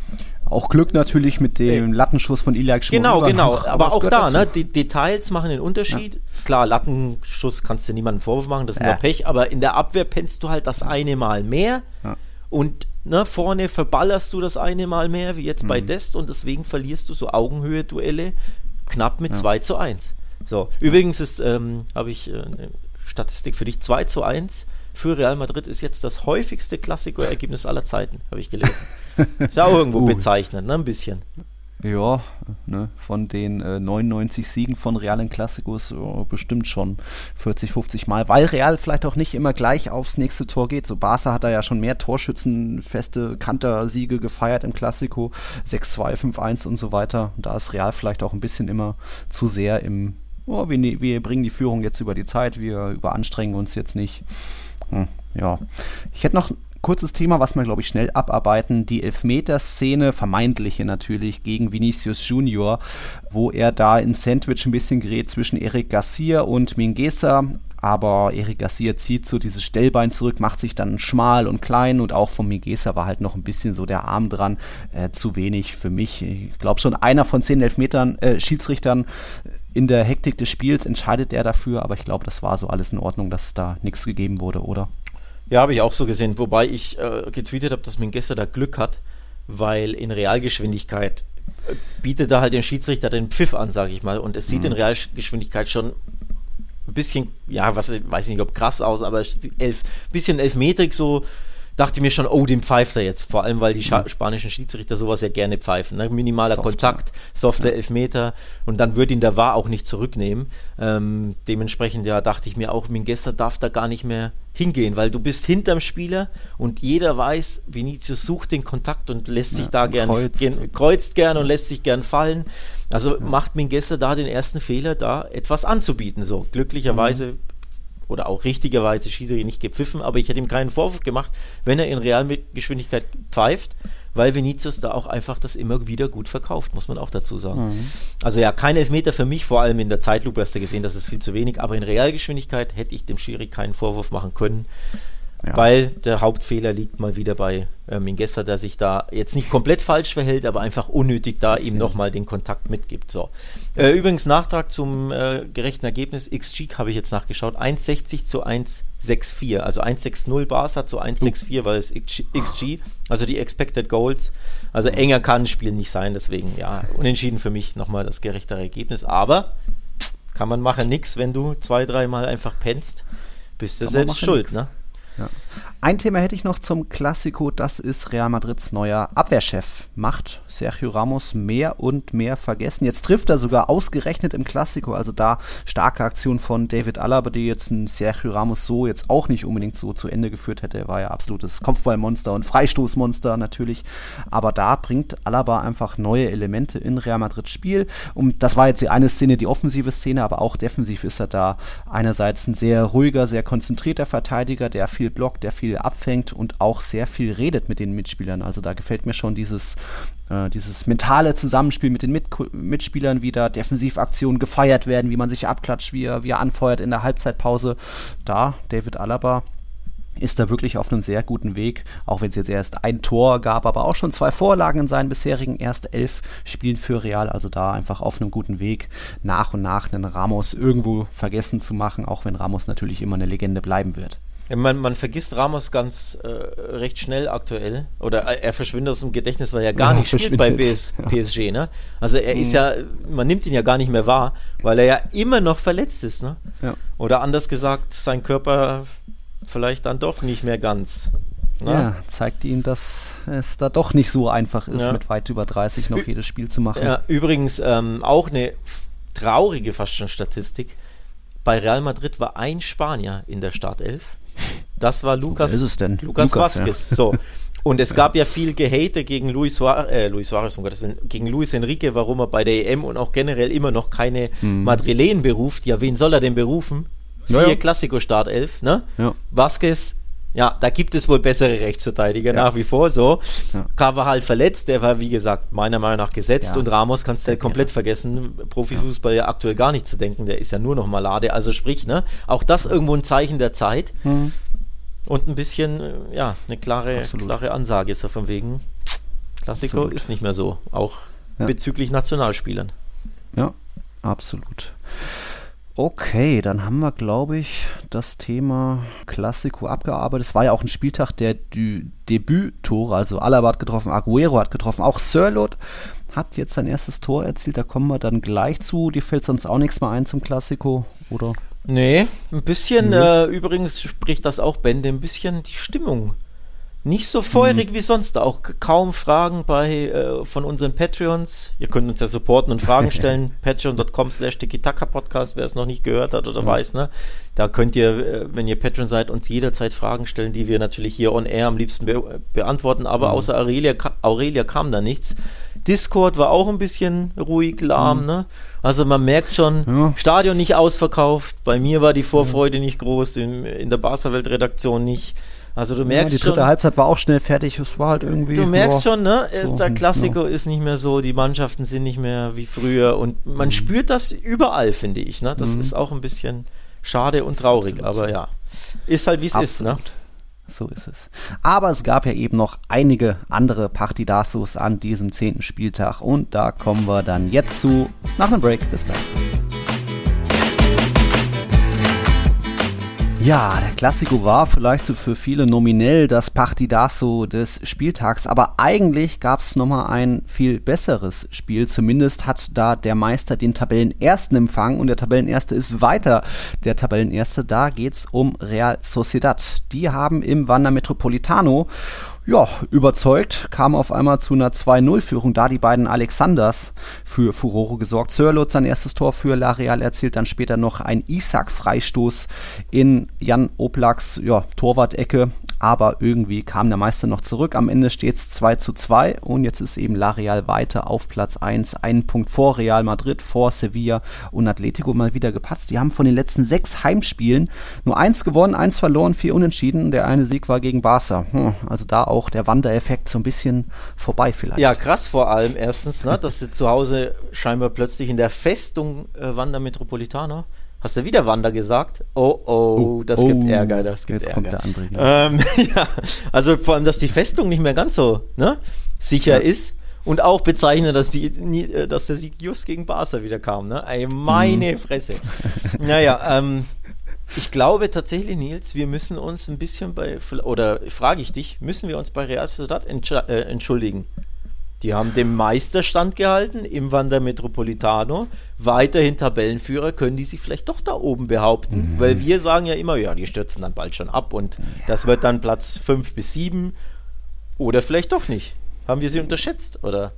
Auch Glück natürlich mit dem Lattenschuss von Ilya Schmorüber. Genau, genau. Aber, aber auch da, ne, die Details machen den Unterschied. Ja. Klar, Lattenschuss kannst du niemandem Vorwurf machen, das ist ja. nur Pech, aber in der Abwehr pennst du halt das eine Mal mehr ja. und ne, vorne verballerst du das eine Mal mehr, wie jetzt mhm. bei Dest, und deswegen verlierst du so Augenhöhe-Duelle knapp mit ja. zwei zu eins. So, übrigens ist, ähm, habe ich äh, eine Statistik für dich, zwei zu eins für Real Madrid ist jetzt das häufigste Klassiko-Ergebnis aller Zeiten, habe ich gelesen. Ist ja auch irgendwo uh. bezeichnend, ne? Ein bisschen. Ja, ne, von den äh, neunundneunzig Siegen von Real in Klassikos oh, bestimmt schon vierzig, fünfzig Mal, weil Real vielleicht auch nicht immer gleich aufs nächste Tor geht. So Barca hat da ja schon mehr Torschützenfeste, Kantersiege gefeiert im Klassiko, sechs zwei, fünf eins und so weiter. Da ist Real vielleicht auch ein bisschen immer zu sehr im, oh, wir, wir bringen die Führung jetzt über die Zeit, wir überanstrengen uns jetzt nicht. Hm, ja, ich hätte noch ein kurzes Thema, was wir, glaube ich, schnell abarbeiten. Die Elfmeterszene, vermeintliche natürlich, gegen Vinicius Junior, wo er da in Sandwich ein bisschen gerät zwischen Eric Garcia und Mingueza. Aber Eric Garcia zieht so dieses Stellbein zurück, macht sich dann schmal und klein, und auch von Mingueza war halt noch ein bisschen so der Arm dran. Äh, zu wenig für mich. Ich glaube schon, einer von zehn Elfmetern, äh, Schiedsrichtern in der Hektik des Spiels entscheidet er dafür, aber ich glaube, das war so alles in Ordnung, dass da nichts gegeben wurde, oder? Ja, habe ich auch so gesehen, wobei ich äh, getweetet habe, dass Mingueza da Glück hat, weil in Realgeschwindigkeit äh, bietet da halt den Schiedsrichter den Pfiff an, sage ich mal, und es sieht mhm. in Realgeschwindigkeit schon ein bisschen, ja, was, weiß ich nicht, ob krass aus, aber elf, bisschen elfmetrig so, dachte mir schon, oh, dem pfeift er jetzt. Vor allem, weil die Scha- spanischen Schiedsrichter sowas ja gerne pfeifen. Ne? Minimaler Soft, Kontakt, softer ja. Elfmeter, und dann würde ihn der V A R auch nicht zurücknehmen. Ähm, dementsprechend, ja, dachte ich mir auch, Mingueza darf da gar nicht mehr hingehen, weil du bist hinterm Spieler und jeder weiß, Vinicius sucht den Kontakt und lässt sich ja, da gern, kreuzt. gern, kreuzt gern und lässt sich gern fallen. Also ja. macht Mingueza da den ersten Fehler, da etwas anzubieten. So, glücklicherweise mhm. oder auch richtigerweise Schiri nicht gepfiffen, aber ich hätte ihm keinen Vorwurf gemacht, wenn er in Realgeschwindigkeit pfeift, weil Vinicius da auch einfach das immer wieder gut verkauft, muss man auch dazu sagen. Mhm. Also ja, kein Elfmeter für mich, vor allem in der Zeitlupe hast du gesehen, das ist viel zu wenig, aber in Realgeschwindigkeit hätte ich dem Schiri keinen Vorwurf machen können. Ja. Weil der Hauptfehler liegt mal wieder bei äh, Mingueza, der sich da jetzt nicht komplett falsch verhält, aber einfach unnötig da ihm nochmal den Kontakt mitgibt. So. Äh, übrigens Nachtrag zum äh, gerechten Ergebnis, X G habe ich jetzt nachgeschaut, eins Komma sechzig zu eins Komma vierundsechzig, also eins Komma sechzig Barca zu eins Komma vierundsechzig, weil es X G, also die Expected Goals, also enger kann ein Spiel nicht sein, deswegen ja, unentschieden für mich nochmal das gerechtere Ergebnis, aber kann man machen, nix, wenn du zwei, dreimal einfach pennst, bist du kann selbst schuld, nix. Ne? Ja. Ein Thema hätte ich noch zum Clasico, das ist Real Madrids neuer Abwehrchef. Macht Sergio Ramos mehr und mehr vergessen. Jetzt trifft er sogar ausgerechnet im Clasico, also da starke Aktion von David Alaba, die jetzt ein Sergio Ramos so jetzt auch nicht unbedingt so zu Ende geführt hätte. Er war ja absolutes Kopfballmonster und Freistoßmonster natürlich, aber da bringt Alaba einfach neue Elemente in Real Madrids Spiel. Und das war jetzt die eine Szene, die offensive Szene, aber auch defensiv ist er da einerseits ein sehr ruhiger, sehr konzentrierter Verteidiger, der viel blockt, der viel abfängt und auch sehr viel redet mit den Mitspielern. Also da gefällt mir schon dieses, äh, dieses mentale Zusammenspiel mit den mit- Mitspielern, wie da Defensivaktionen gefeiert werden, wie man sich abklatscht, wie er, wie er anfeuert in der Halbzeitpause. Da, David Alaba ist da wirklich auf einem sehr guten Weg, auch wenn es jetzt erst ein Tor gab, aber auch schon zwei Vorlagen in seinen bisherigen erst elf Spielen für Real, also da einfach auf einem guten Weg, nach und nach einen Ramos irgendwo vergessen zu machen, auch wenn Ramos natürlich immer eine Legende bleiben wird. Man, man vergisst Ramos ganz äh, recht schnell aktuell, oder er verschwindet aus dem Gedächtnis, weil er gar ja, nicht spielt bei P S, P S G, ne? Also er mhm. ist ja, man nimmt ihn ja gar nicht mehr wahr, weil er ja immer noch verletzt ist, ne? Ja. Oder anders gesagt, sein Körper vielleicht dann doch nicht mehr ganz. Ne? Ja, zeigt ihm, dass es da doch nicht so einfach ist, ja. mit weit über dreißig noch Ü- jedes Spiel zu machen. Ja, übrigens ähm, auch eine traurige fast schon Statistik. Bei Real Madrid war ein Spanier in der Startelf. Das war Lukas, ist es denn? Lukas, Lukas Vázquez. Ja. So. Und es gab ja viel Gehate gegen Luis Suarez, äh, Luis Suarez, um Gottes Willen, gegen Luis Enrique, warum er bei der E M und auch generell immer noch keine hm. Madrilen beruft. Ja, wen soll er denn berufen? Siehe ja, ja. Klassiko-Startelf, ne? Ja. Vázquez, ja, da gibt es wohl bessere Rechtsverteidiger ja. nach wie vor, so. Ja. Carvajal verletzt, der war, wie gesagt, meiner Meinung nach gesetzt ja. und Ramos kannst du ja komplett vergessen, Profifußball ja aktuell gar nicht zu denken, der ist ja nur noch Malade, also sprich, ne? Auch das irgendwo ein Zeichen der Zeit. Mhm. Und ein bisschen, ja, eine klare, klare Ansage ist er von wegen, Klassiko absolut. Ist nicht mehr so, auch ja. bezüglich Nationalspielern. Ja, absolut. Okay, dann haben wir, glaube ich, das Thema Klassiko abgearbeitet. Es war ja auch ein Spieltag der Dü- Debüttore, also Alaba hat getroffen, Agüero hat getroffen, auch Sörloth hat jetzt sein erstes Tor erzielt, da kommen wir dann gleich zu. Dir fällt sonst auch nichts mehr ein zum Klassiko, oder? Nee, ein bisschen, äh, übrigens spricht das auch Bände, ein bisschen die Stimmung. Nicht so feurig mhm. wie sonst, auch kaum Fragen bei äh, von unseren Patreons. Ihr könnt uns ja supporten und Fragen stellen. patreon dot com slash tiki-taka podcast, wer es noch nicht gehört hat oder mhm. weiß, ne? Da könnt ihr, äh, wenn ihr Patreon seid, uns jederzeit Fragen stellen, die wir natürlich hier on air am liebsten be- beantworten. Aber mhm. außer Aurelia, Aurelia kam da nichts. Discord war auch ein bisschen ruhig, lahm, mhm. ne? Also man merkt schon, ja. Stadion nicht ausverkauft. Bei mir war die Vorfreude mhm. nicht groß, in, in der Barca-Welt-Redaktion nicht. Also du merkst ja, die dritte schon, Halbzeit war auch schnell fertig, es war halt irgendwie... Du merkst boah, schon, ne, so, der Klassiko ja. ist nicht mehr so, die Mannschaften sind nicht mehr wie früher und man mhm. spürt das überall, finde ich, ne, das mhm. ist auch ein bisschen schade und traurig, aber ja, ist halt wie es ist, ne. So ist es. Aber es gab ja eben noch einige andere Partidazos an diesem zehnten Spieltag und da kommen wir dann jetzt zu, nach einem Break, bis gleich. Ja, der Klassiko war vielleicht so für viele nominell das Partidazo des Spieltags, aber eigentlich gab es nochmal ein viel besseres Spiel. Zumindest hat da der Meister den Tabellenersten empfangen und der Tabellenerste ist weiter der Tabellenerste. Da geht's um Real Sociedad. Die haben im Wanda Metropolitano ja, überzeugt, kam auf einmal zu einer zwei null Führung, da die beiden Alexanders für Furore gesorgt. Sörloth sein erstes Tor für La Real erzielt, dann später noch ein Isak-Freistoß in Jan Oblaks ja, Torwart-Ecke, aber irgendwie kam der Meister noch zurück. Am Ende steht es zwei zu zwei und jetzt ist eben La Real weiter auf Platz eins, einen Punkt vor Real Madrid, vor Sevilla und Atletico mal wieder gepatzt. Die haben von den letzten sechs Heimspielen nur eins gewonnen, eins verloren, vier unentschieden. Der eine Sieg war gegen Barca. Hm, also da auch auch der Wandereffekt so ein bisschen vorbei vielleicht. Ja, krass vor allem erstens, ne, dass sie zu Hause scheinbar plötzlich in der Festung äh, Wanda Metropolitano Hast du wieder Wander gesagt? Oh, oh, oh das gibt oh, Ärger, das gibt jetzt Ärger. Kommt der andere. Ähm, ja, also vor allem, dass die Festung nicht mehr ganz so ne, sicher ja. ist und auch bezeichnet, dass, die, dass der Sieg just gegen Barca wieder kam. Ne? Ey, meine mhm. Fresse. Naja, ähm, ich glaube tatsächlich, Nils, wir müssen uns ein bisschen bei, oder frage ich dich, müssen wir uns bei Real Sociedad entsch- äh, entschuldigen? Die haben den Meisterstand gehalten im Wander Metropolitano. Weiterhin Tabellenführer, können die sich vielleicht doch da oben behaupten? Mhm. Weil wir sagen ja immer, ja, die stürzen dann bald schon ab und ja. das wird dann Platz fünf bis sieben. Oder vielleicht doch nicht. Haben wir sie unterschätzt, oder?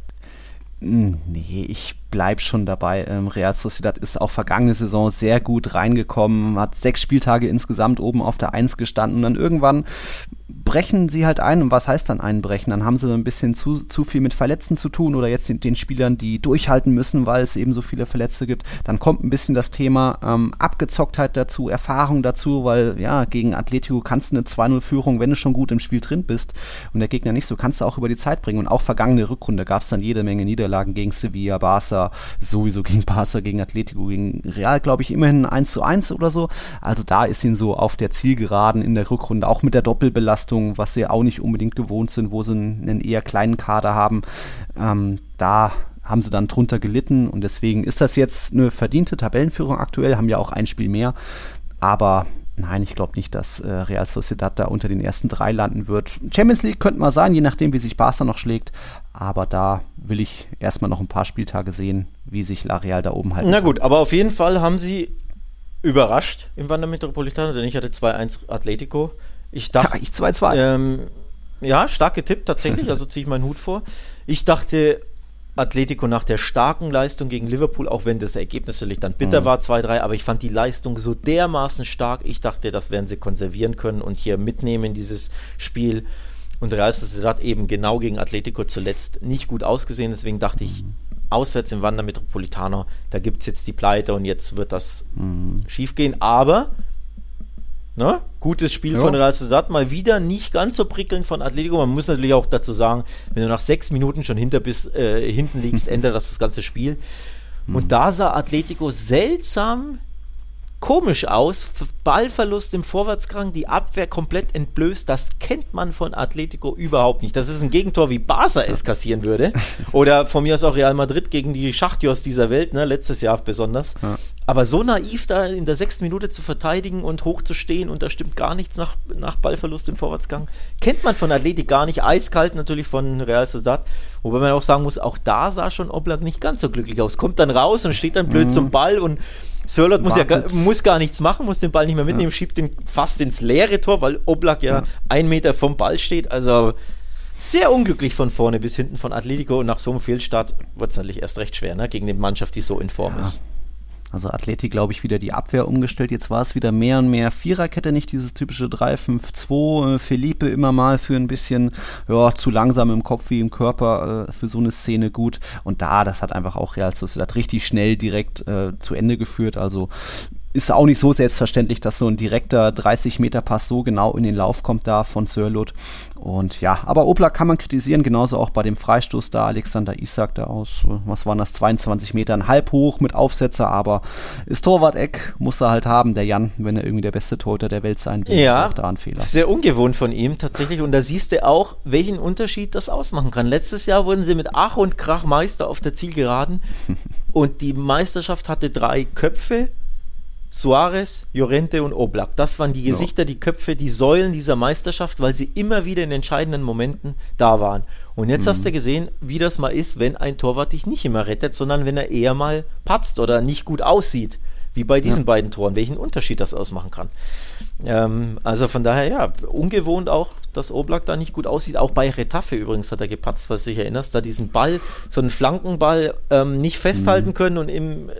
Nee, ich bleib schon dabei. Ähm, Real Sociedad ist auch vergangene Saison sehr gut reingekommen, hat sechs Spieltage insgesamt oben auf der Eins gestanden und dann irgendwann brechen sie halt ein. Und was heißt dann einbrechen? Dann haben sie ein bisschen zu, zu viel mit Verletzten zu tun oder jetzt den, den Spielern, die durchhalten müssen, weil es eben so viele Verletzte gibt. Dann kommt ein bisschen das Thema ähm, Abgezocktheit dazu, Erfahrung dazu, weil ja, gegen Atletico kannst du eine zwei null Führung, wenn du schon gut im Spiel drin bist und der Gegner nicht so, kannst du auch über die Zeit bringen. Und auch vergangene Rückrunde gab es dann jede Menge Niederlagen gegen Sevilla, Barca, sowieso gegen Barca, gegen Atletico, gegen Real, glaube ich, immerhin eins zu eins oder so. Also da ist ihn so auf der Zielgeraden in der Rückrunde, auch mit der Doppelbelastung, was sie auch nicht unbedingt gewohnt sind, wo sie einen, einen eher kleinen Kader haben. Ähm, da haben sie dann drunter gelitten und deswegen ist das jetzt eine verdiente Tabellenführung aktuell, haben ja auch ein Spiel mehr, aber nein, ich glaube nicht, dass äh, Real Sociedad da unter den ersten drei landen wird. Champions League könnte mal sein, je nachdem, wie sich Barca noch schlägt, aber da will ich erstmal noch ein paar Spieltage sehen, wie sich La Real da oben halten Na gut, kann. Aber auf jeden Fall haben sie überrascht im Wander Metropolitano, denn ich hatte zwei eins Atletico. Ich dachte, ja, ich zwei zwei. Ähm, ja, stark getippt tatsächlich, also ziehe ich meinen Hut vor. Ich dachte, Atletico nach der starken Leistung gegen Liverpool, auch wenn das Ergebnis natürlich dann bitter mhm. war, zwei drei, aber ich fand die Leistung so dermaßen stark, ich dachte, das werden sie konservieren können und hier mitnehmen in dieses Spiel. Und Real Sociedad eben genau gegen Atletico zuletzt nicht gut ausgesehen, deswegen dachte ich, mhm. auswärts im Wander Metropolitano, da gibt es jetzt die Pleite und jetzt wird das mhm. schief gehen, aber ne, gutes Spiel ja. von Real Sociedad, mal wieder nicht ganz so prickelnd von Atletico. Man muss natürlich auch dazu sagen, wenn du nach sechs Minuten schon hinter bist, äh, hinten liegst, ändert das das ganze Spiel. Mhm. Und da sah Atletico seltsam komisch aus. Ballverlust im Vorwärtsgang, die Abwehr komplett entblößt. Das kennt man von Atletico überhaupt nicht. Das ist ein Gegentor, wie Barca es kassieren würde. Oder von mir aus auch Real Madrid gegen die Schachtjors dieser Welt, ne? Letztes Jahr besonders. Ja. Aber so naiv da in der sechsten Minute zu verteidigen und hoch zu stehen und da stimmt gar nichts nach, nach Ballverlust im Vorwärtsgang, kennt man von Atletico gar nicht. Eiskalt natürlich von Real Sociedad. Wobei man auch sagen muss, auch da sah schon Oblak nicht ganz so glücklich aus. Kommt dann raus und steht dann blöd mhm. zum Ball und Sörloth muss ja gar, muss gar nichts machen, muss den Ball nicht mehr mitnehmen, ja. schiebt den fast ins leere Tor, weil Oblak ja, ja ein Meter vom Ball steht. Also sehr unglücklich von vorne bis hinten von Atletico und nach so einem Fehlstart wird es natürlich erst recht schwer, ne, gegen eine Mannschaft, die so in Form ja. ist. Also Atleti, glaube ich, wieder die Abwehr umgestellt. Jetzt war es wieder mehr und mehr Viererkette, nicht dieses typische drei fünf zwei. Felipe immer mal für ein bisschen ja, zu langsam im Kopf wie im Körper äh, für so eine Szene gut. Und da, das hat einfach auch Real Sociedad richtig schnell direkt äh, zu Ende geführt. Also ist auch nicht so selbstverständlich, dass so ein direkter dreißig-Meter-Pass so genau in den Lauf kommt da von Sörloth. Und ja, aber Oblak kann man kritisieren, genauso auch bei dem Freistoß da, Alexander Isak da aus, was waren das, zweiundzwanzig Metern, halb hoch mit Aufsetzer, aber ist Torwart-Eck, muss er halt haben, der Jan, wenn er irgendwie der beste Torhüter der Welt sein will. Ja, ist auch da ein Fehler. Sehr ungewohnt von ihm tatsächlich und da siehst du auch, welchen Unterschied das ausmachen kann. Letztes Jahr wurden sie mit Ach und Krach Meister auf der Zielgeraden und die Meisterschaft hatte drei Köpfe, Suarez, Llorente und Oblak. Das waren die Gesichter, die Köpfe, die Säulen dieser Meisterschaft, weil sie immer wieder in entscheidenden Momenten da waren. Und jetzt mhm. hast du gesehen, wie das mal ist, wenn ein Torwart dich nicht immer rettet, sondern wenn er eher mal patzt oder nicht gut aussieht. Wie bei diesen ja. beiden Toren, welchen Unterschied das ausmachen kann. Ähm, also von daher, ja, ungewohnt auch, dass Oblak da nicht gut aussieht. Auch bei Retafe übrigens hat er gepatzt, falls du dich erinnerst, da diesen Ball, so einen Flankenball ähm, nicht festhalten mhm. können und im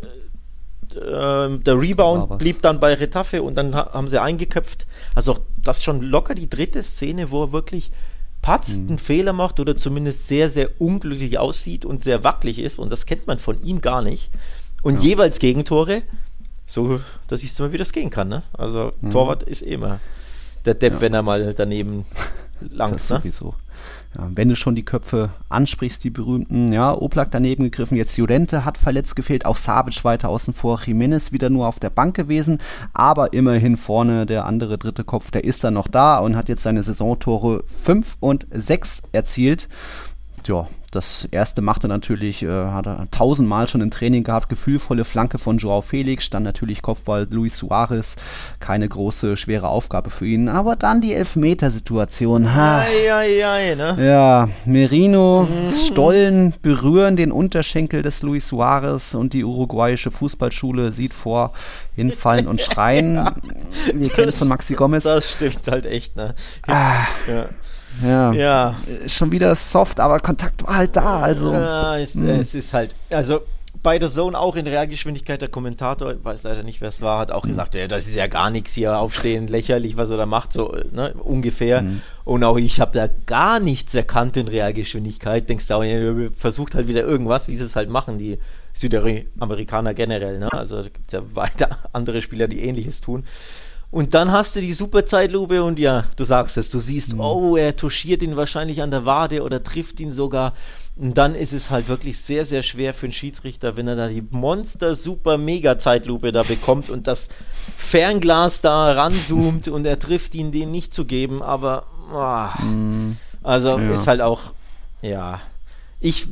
der Rebound blieb dann bei Retafe und dann haben sie eingeköpft. Also auch das schon locker die dritte Szene, wo er wirklich patzt, mhm. einen Fehler macht oder zumindest sehr, sehr unglücklich aussieht und sehr wackelig ist und das kennt man von ihm gar nicht. Und ja. jeweils Gegentore, so, da siehst du mal, wie das gehen kann. Ne? Also mhm. Torwart ist immer der Depp, ja. wenn er mal daneben lang. Das ne? sowieso. Ja, wenn du schon die Köpfe ansprichst, die berühmten, ja, Oblak daneben gegriffen, jetzt Llorente hat verletzt gefehlt, auch Savic weiter außen vor, Jimenez wieder nur auf der Bank gewesen, aber immerhin vorne der andere dritte Kopf, der ist dann noch da und hat jetzt seine Saisontore fünf und sechs erzielt. Ja, das erste machte natürlich, äh, hat er tausendmal schon im Training gehabt, gefühlvolle Flanke von Joao Felix, dann natürlich Kopfball Luis Suarez, keine große, schwere Aufgabe für ihn, aber dann die Elfmetersituation. Ha. Ei, ei, ei, ne? Ja, Merino, mhm. Stollen berühren den Unterschenkel des Luis Suarez und die uruguayische Fußballschule sieht vor, hinfallen und schreien. Wir kennen es von Maxi Gomez. Das stimmt halt echt, ne? Ah. Ja. Ja. ja, schon wieder soft, aber Kontakt war halt da, also. Ja, es, mhm. es ist halt, also bei der Zone auch in Realgeschwindigkeit, der Kommentator, ich weiß leider nicht, wer es war, hat auch mhm. gesagt, ja, das ist ja gar nichts hier, aufstehen, lächerlich, was er da macht, so, ne, ungefähr. Mhm. Und auch ich habe da gar nichts erkannt in Realgeschwindigkeit, denkst du auch, ja, versucht halt wieder irgendwas, wie sie es halt machen, die Südamerikaner generell, ne, also da gibt es ja weiter andere Spieler, die Ähnliches tun. Und dann hast du die super Zeitlupe und ja, du sagst es, du siehst, mhm. oh, er touchiert ihn wahrscheinlich an der Wade oder trifft ihn sogar. Und dann ist es halt wirklich sehr, sehr schwer für einen Schiedsrichter, wenn er da die Monster-Super-Mega-Zeitlupe da bekommt und das Fernglas da ranzoomt und er trifft ihn, den nicht zu geben. Aber, oh, mhm. also ja. ist halt auch, ja, ich...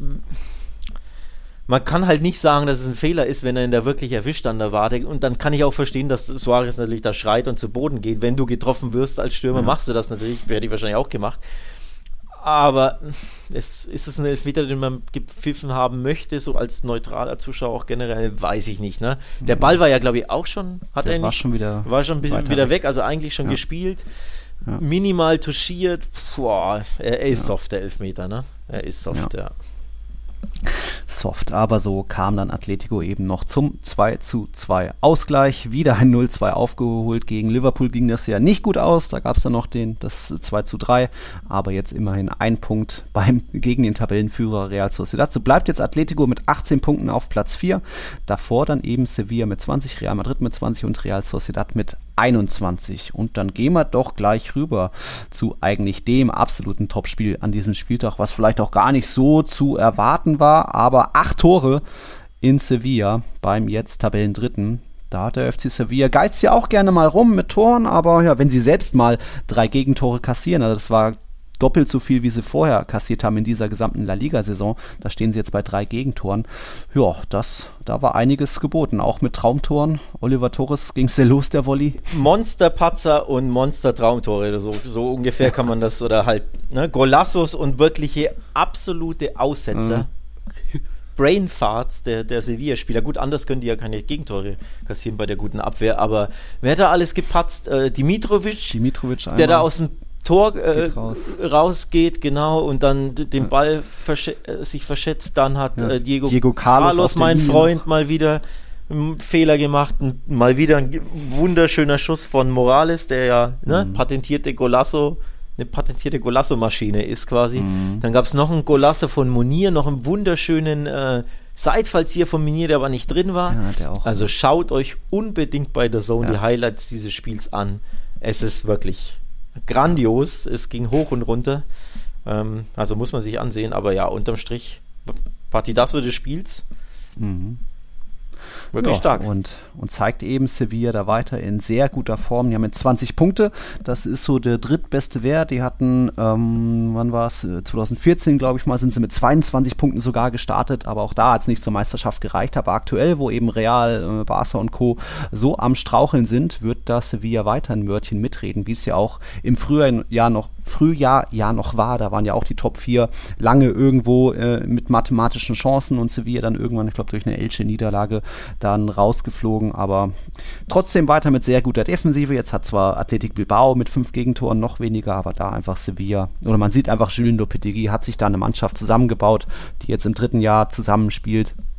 Man kann halt nicht sagen, dass es ein Fehler ist, wenn er ihn da wirklich erwischt an der Wade. Und dann kann ich auch verstehen, dass Suarez natürlich da schreit und zu Boden geht. Wenn du getroffen wirst als Stürmer, ja. machst du das natürlich. Wäre die wahrscheinlich auch gemacht. Aber es, ist es ein Elfmeter, den man gepfiffen haben möchte, so als neutraler Zuschauer auch generell, weiß ich nicht. Ne? Der Ball war ja, glaube ich, auch schon, hat Der er war nicht, schon wieder, war schon ein bisschen wieder weg, also eigentlich schon ja. gespielt. Ja. Minimal touchiert. Boah, er, er ist ja. soft, der Elfmeter. Ne? Er ist soft, ja. ja. Soft, aber so kam dann Atletico eben noch zum zwei zu zwei Ausgleich, wieder ein null zwei aufgeholt. Gegen Liverpool ging das ja nicht gut aus, da gab es dann noch den, das zwei zu drei, aber jetzt immerhin ein Punkt beim, gegen den Tabellenführer Real Sociedad. So bleibt jetzt Atletico mit achtzehn Punkten auf Platz vier, davor dann eben Sevilla mit zwanzig, Real Madrid mit zwanzig und Real Sociedad mit einundzwanzig. Und dann gehen wir doch gleich rüber zu eigentlich dem absoluten Topspiel an diesem Spieltag, was vielleicht auch gar nicht so zu erwarten war, aber acht Tore in Sevilla beim jetzt Tabellendritten. Da hat der F C Sevilla geizt ja auch gerne mal rum mit Toren, aber ja, wenn sie selbst mal drei Gegentore kassieren, also das war doppelt so viel, wie sie vorher kassiert haben in dieser gesamten La Liga-Saison. Da stehen sie jetzt bei drei Gegentoren. Ja, das, da war einiges geboten, auch mit Traumtoren. Oliver Torres, ging's sehr los, der Volley? Monster-Patzer und Monster-Traumtore, so, so ungefähr kann man das, oder halt, ne, Golassos und wirkliche absolute Aussetzer. Mhm. Brainfarts der, der Sevilla-Spieler. Gut, anders können die ja keine Gegentore kassieren bei der guten Abwehr, aber wer hat da alles gepatzt? Äh, Dimitrovic, Dimitrovic der da aus dem Tor äh, raus. rausgeht, genau, und dann d- den ja. Ball versch- äh, sich verschätzt, dann hat ja. äh, Diego, Diego Carlos, Carlos mein Freund, noch. mal wieder einen Fehler gemacht, mal wieder ein wunderschöner Schuss von Morales, der ja ne, mhm. patentierte Golasso, eine patentierte Golasso-Maschine ist quasi. Mhm. Dann gab es noch einen Golasso von Munir, noch einen wunderschönen äh, Seitfallzieher von Munir, der aber nicht drin war. Ja, der auch. Also schaut euch unbedingt bei der Zone ja. die Highlights dieses Spiels an. Es ist wirklich grandios, es ging hoch und runter, ähm, also muss man sich ansehen, aber ja, unterm Strich Partidazo des Spiels, mhm. wirklich ja, stark. Und, und zeigt eben Sevilla da weiter in sehr guter Form. Die haben jetzt zwanzig Punkte, das ist so der drittbeste Wert. Die hatten, ähm, wann war es, zwanzig vierzehn, glaube ich mal, sind sie mit zweiundzwanzig Punkten sogar gestartet, aber auch da hat es nicht zur Meisterschaft gereicht. Aber aktuell, wo eben Real, äh, Barca und Co. so am Straucheln sind, wird da Sevilla weiter ein Wörtchen mitreden, wie es ja auch im Frühjahr noch Frühjahr ja noch war, da waren ja auch die Top vier lange irgendwo äh, mit mathematischen Chancen und Sevilla dann irgendwann, ich glaube durch eine Elche-Niederlage dann rausgeflogen, aber trotzdem weiter mit sehr guter Defensive. Jetzt hat zwar Athletic Bilbao mit fünf Gegentoren noch weniger, aber da einfach Sevilla, oder man sieht einfach, Julen Lopetegui hat sich da eine Mannschaft zusammengebaut, die jetzt im dritten Jahr zusammenspielt.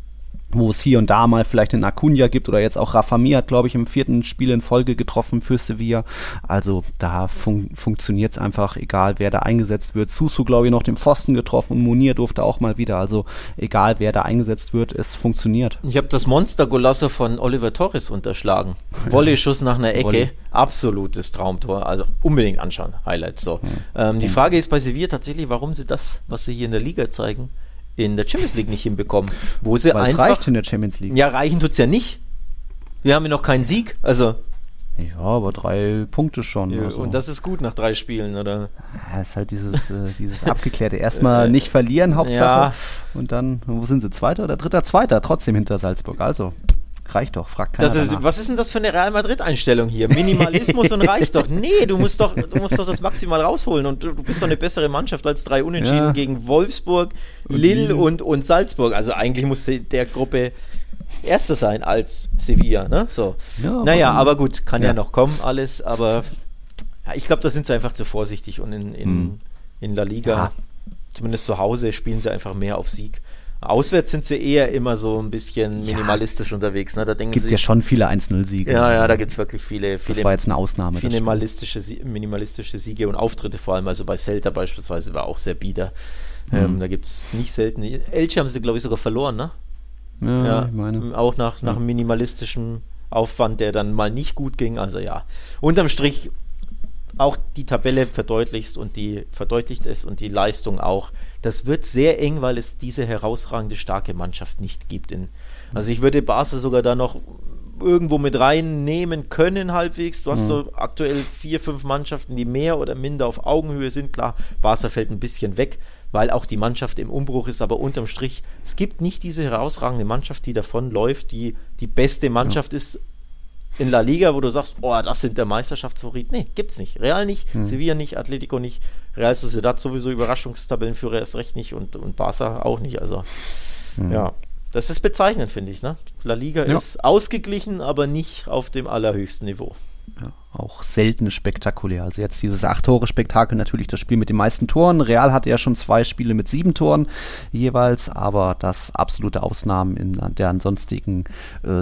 wo es hier und da mal vielleicht einen Acuna gibt oder jetzt auch Rafa Mir hat, glaube ich, im vierten Spiel in Folge getroffen für Sevilla. Also da fun- funktioniert es einfach, egal wer da eingesetzt wird. Suso, glaube ich, noch den Pfosten getroffen und Munir durfte auch mal wieder. Also egal wer da eingesetzt wird, es funktioniert. Ich habe das Monster-Golasso von Oliver Torres unterschlagen. Volley-Schuss nach einer Ecke, Volley. Absolutes Traumtor. Also unbedingt anschauen, Highlights. So. Ja. Ähm, die Frage ist bei Sevilla tatsächlich, warum sie das, was sie hier in der Liga zeigen, in der Champions League nicht hinbekommen. Wo sie Weil einfach, es reicht in der Champions League. Ja, reichen tut es ja nicht. Wir haben ja noch keinen Sieg. Also ja, aber drei Punkte schon. ja, also. Und das ist gut nach drei Spielen, oder? Ja, ist halt dieses, äh, dieses Abgeklärte. Erstmal nicht verlieren, Hauptsache. Ja. Und dann, wo sind sie? Zweiter oder dritter? Zweiter, trotzdem hinter Salzburg. Also reicht doch, fragt keiner das ist, was ist denn das für eine Real Madrid-Einstellung hier? Minimalismus und reicht doch. Nee, du musst doch, du musst doch das maximal rausholen und du, du bist doch eine bessere Mannschaft als drei Unentschieden ja. gegen Wolfsburg, Lille und, und Salzburg. Also eigentlich musste der Gruppe Erster sein als Sevilla, ne? So. Ja, naja, aber gut, kann ja. ja noch kommen alles, aber ja, ich glaube, da sind sie einfach zu vorsichtig und in, in, hm. in La Liga, ja. zumindest zu Hause, spielen sie einfach mehr auf Sieg. Auswärts sind sie eher immer so ein bisschen minimalistisch ja. unterwegs. Ne? Da denken gibt sie, ja schon viele eins null Siege. Ja, ja, da gibt es wirklich viele, viele. Das war jetzt eine Ausnahme. Minimalistische, minimalistische Siege und Auftritte vor allem. Also bei Celta beispielsweise war auch sehr bieder. Mhm. Ähm, da gibt es nicht selten. Elche haben sie, glaube ich, sogar verloren, ne? Ja, ja, ich meine. Auch nach, nach ja. einem minimalistischen Aufwand, der dann mal nicht gut ging. Also ja, unterm Strich auch die Tabelle verdeutlicht und die verdeutlicht es und die Leistung auch. Das wird sehr eng, weil es diese herausragende, starke Mannschaft nicht gibt. In, also ich würde Barca sogar da noch irgendwo mit reinnehmen können halbwegs. Du hast mhm. so aktuell vier, fünf Mannschaften, die mehr oder minder auf Augenhöhe sind. Klar, Barca fällt ein bisschen weg, weil auch die Mannschaft im Umbruch ist, aber unterm Strich, es gibt nicht diese herausragende Mannschaft, die davon läuft, die die beste Mannschaft ja. ist in La Liga, wo du sagst, oh, das sind der Meisterschaftsfavorit. Nee, gibt's nicht. Real nicht, hm. Sevilla nicht, Atletico nicht, Real Sociedad sowieso Überraschungstabellenführer erst recht nicht und, und Barca auch nicht. Also, hm. ja, das ist bezeichnend, finde ich. Ne? La Liga ja. ist ausgeglichen, aber nicht auf dem allerhöchsten Niveau. Ja, auch selten spektakulär. Also jetzt dieses acht-Tore-Spektakel, natürlich das Spiel mit den meisten Toren. Real hatte ja schon zwei Spiele mit sieben Toren jeweils, aber das absolute Ausnahmen in der ansonstigen äh,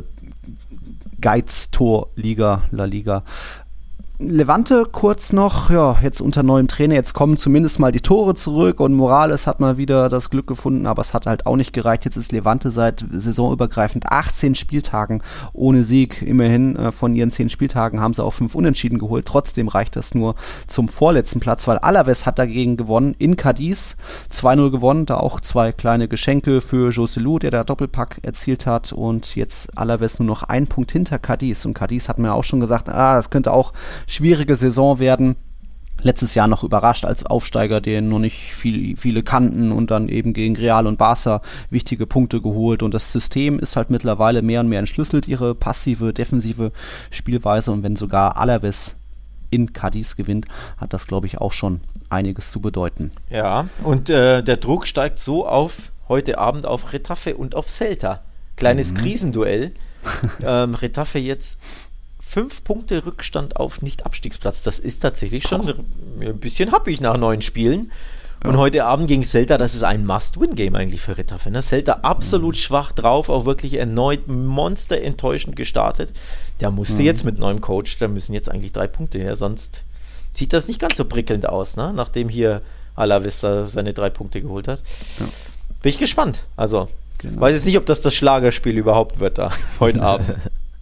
Geiz-Tor-Liga, La Liga. Levante kurz noch, ja, jetzt unter neuem Trainer, jetzt kommen zumindest mal die Tore zurück und Morales hat mal wieder das Glück gefunden, aber es hat halt auch nicht gereicht. Jetzt ist Levante seit saisonübergreifend achtzehn Spieltagen ohne Sieg. Immerhin äh, von ihren zehn Spieltagen haben sie auch fünf Unentschieden geholt. Trotzdem reicht das nur zum vorletzten Platz, weil Alaves hat dagegen gewonnen in Cadiz, zwei null gewonnen, da auch zwei kleine Geschenke für Joselu, der da Doppelpack erzielt hat und jetzt Alaves nur noch ein Punkt hinter Cadiz und Cadiz hat mir auch schon gesagt, ah, das könnte auch schwierige Saison werden. Letztes Jahr noch überrascht als Aufsteiger, den noch nicht viel, viele kannten und dann eben gegen Real und Barca wichtige Punkte geholt und das System ist halt mittlerweile mehr und mehr entschlüsselt, ihre passive, defensive Spielweise und wenn sogar Alaves in Cadiz gewinnt, hat das, glaube ich, auch schon einiges zu bedeuten. Ja, und äh, der Druck steigt so auf heute Abend auf Retafe und auf Celta. Kleines mhm. Krisenduell. ähm, Retafe jetzt Fünf Punkte Rückstand auf Nicht-Abstiegsplatz. Das ist tatsächlich schon oh. ein bisschen happig nach neun Spielen. Ja. Und heute Abend gegen Celta, das ist ein Must-Win-Game eigentlich für Retafe. Ne? Celta absolut mhm. schwach drauf, auch wirklich erneut monsterenttäuschend gestartet. Der musste mhm. jetzt mit neuem Coach, da müssen jetzt eigentlich drei Punkte her, sonst sieht das nicht ganz so prickelnd aus, ne? Nachdem hier Alaves seine drei Punkte geholt hat. Ja. Bin ich gespannt. Also, genau. Weiß jetzt nicht, ob das das Schlagerspiel überhaupt wird da heute Abend.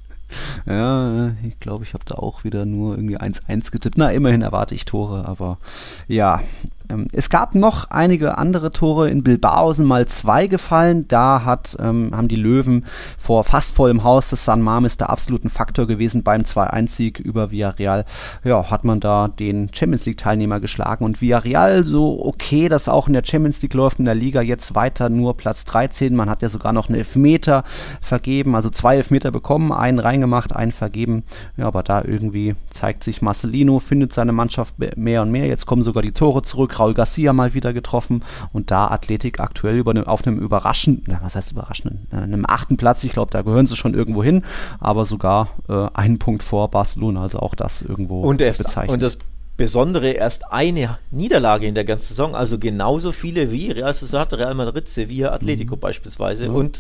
Ja, ich glaube, ich habe da auch wieder nur irgendwie eins eins getippt. Na, immerhin erwarte ich Tore, aber ja. Ähm, es gab noch einige andere Tore. In Bilbao sind mal zwei gefallen. Da hat, ähm, haben die Löwen vor fast vollem Haus des San Mames der absoluten Faktor gewesen beim zwei eins Sieg über Villarreal. Ja, hat man da den Champions League-Teilnehmer geschlagen. Und Villarreal so okay, dass auch in der Champions League läuft, in der Liga jetzt weiter nur Platz dreizehn. Man hat ja sogar noch einen Elfmeter vergeben, also zwei Elfmeter bekommen, einen reingemacht, einen vergeben. Ja, aber da irgendwie zeigt sich, Marcelino findet seine Mannschaft mehr und mehr. Jetzt kommen sogar die Tore zurück. Raul Garcia mal wieder getroffen und da Athletik aktuell über ne, auf einem überraschenden, was heißt überraschenden, äh, einem achten Platz, ich glaube, da gehören sie schon irgendwo hin, aber sogar äh, einen Punkt vor Barcelona, also auch das irgendwo und erst, bezeichnet. Und das Besondere, erst eine Niederlage in der ganzen Saison, also genauso viele wie Real Sociedad, Real Madrid, Sevilla, Atletico mhm. beispielsweise ja. und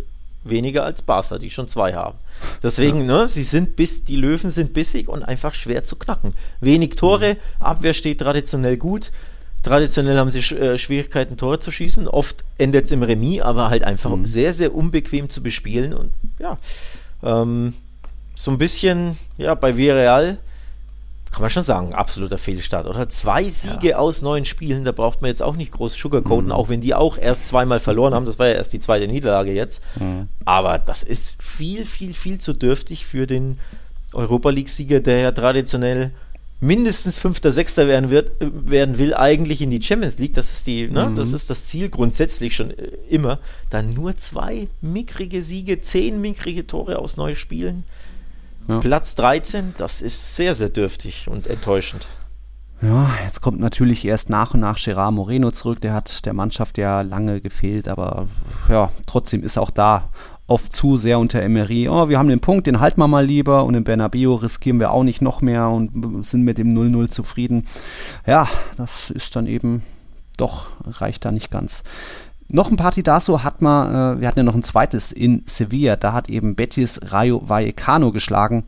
weniger als Barca, die schon zwei haben. Deswegen, ja. ne, sie sind bis, die Löwen sind bissig und einfach schwer zu knacken. Wenig Tore, mhm. Abwehr steht traditionell gut. Traditionell haben sie äh, Schwierigkeiten, Tore zu schießen. Oft endet es im Remis, aber halt einfach mhm. sehr, sehr unbequem zu bespielen. Und ja, ähm, so ein bisschen, ja, bei Villarreal kann man schon sagen, absoluter Fehlstart, oder? Zwei Siege ja. aus neun Spielen, da braucht man jetzt auch nicht groß sugarcoaten, mhm. auch wenn die auch erst zweimal verloren haben. Das war ja erst die zweite Niederlage jetzt. Mhm. Aber das ist viel, viel, viel zu dürftig für den Europa-League-Sieger, der ja traditionell mindestens Fünfter, Sechster werden wird, werden will, eigentlich in die Champions League. Das ist die, ne, mhm. das ist das Ziel grundsätzlich schon äh, immer. Dann nur zwei mickrige Siege, zehn mickrige Tore aus neun Spielen. Ja. Platz dreizehn, das ist sehr, sehr dürftig und enttäuschend. Ja, jetzt kommt natürlich erst nach und nach Gerard Moreno zurück. Der hat der Mannschaft ja lange gefehlt, aber ja, trotzdem ist auch da oft zu sehr unter Emery. Oh, wir haben den Punkt, den halten wir mal lieber, und im Bernabéu riskieren wir auch nicht noch mehr und sind mit dem null null zufrieden. Ja, das ist dann eben doch, reicht da nicht ganz. Noch ein Partidazo hat man, äh, wir hatten ja noch ein zweites in Sevilla, da hat eben Betis Rayo Vallecano geschlagen.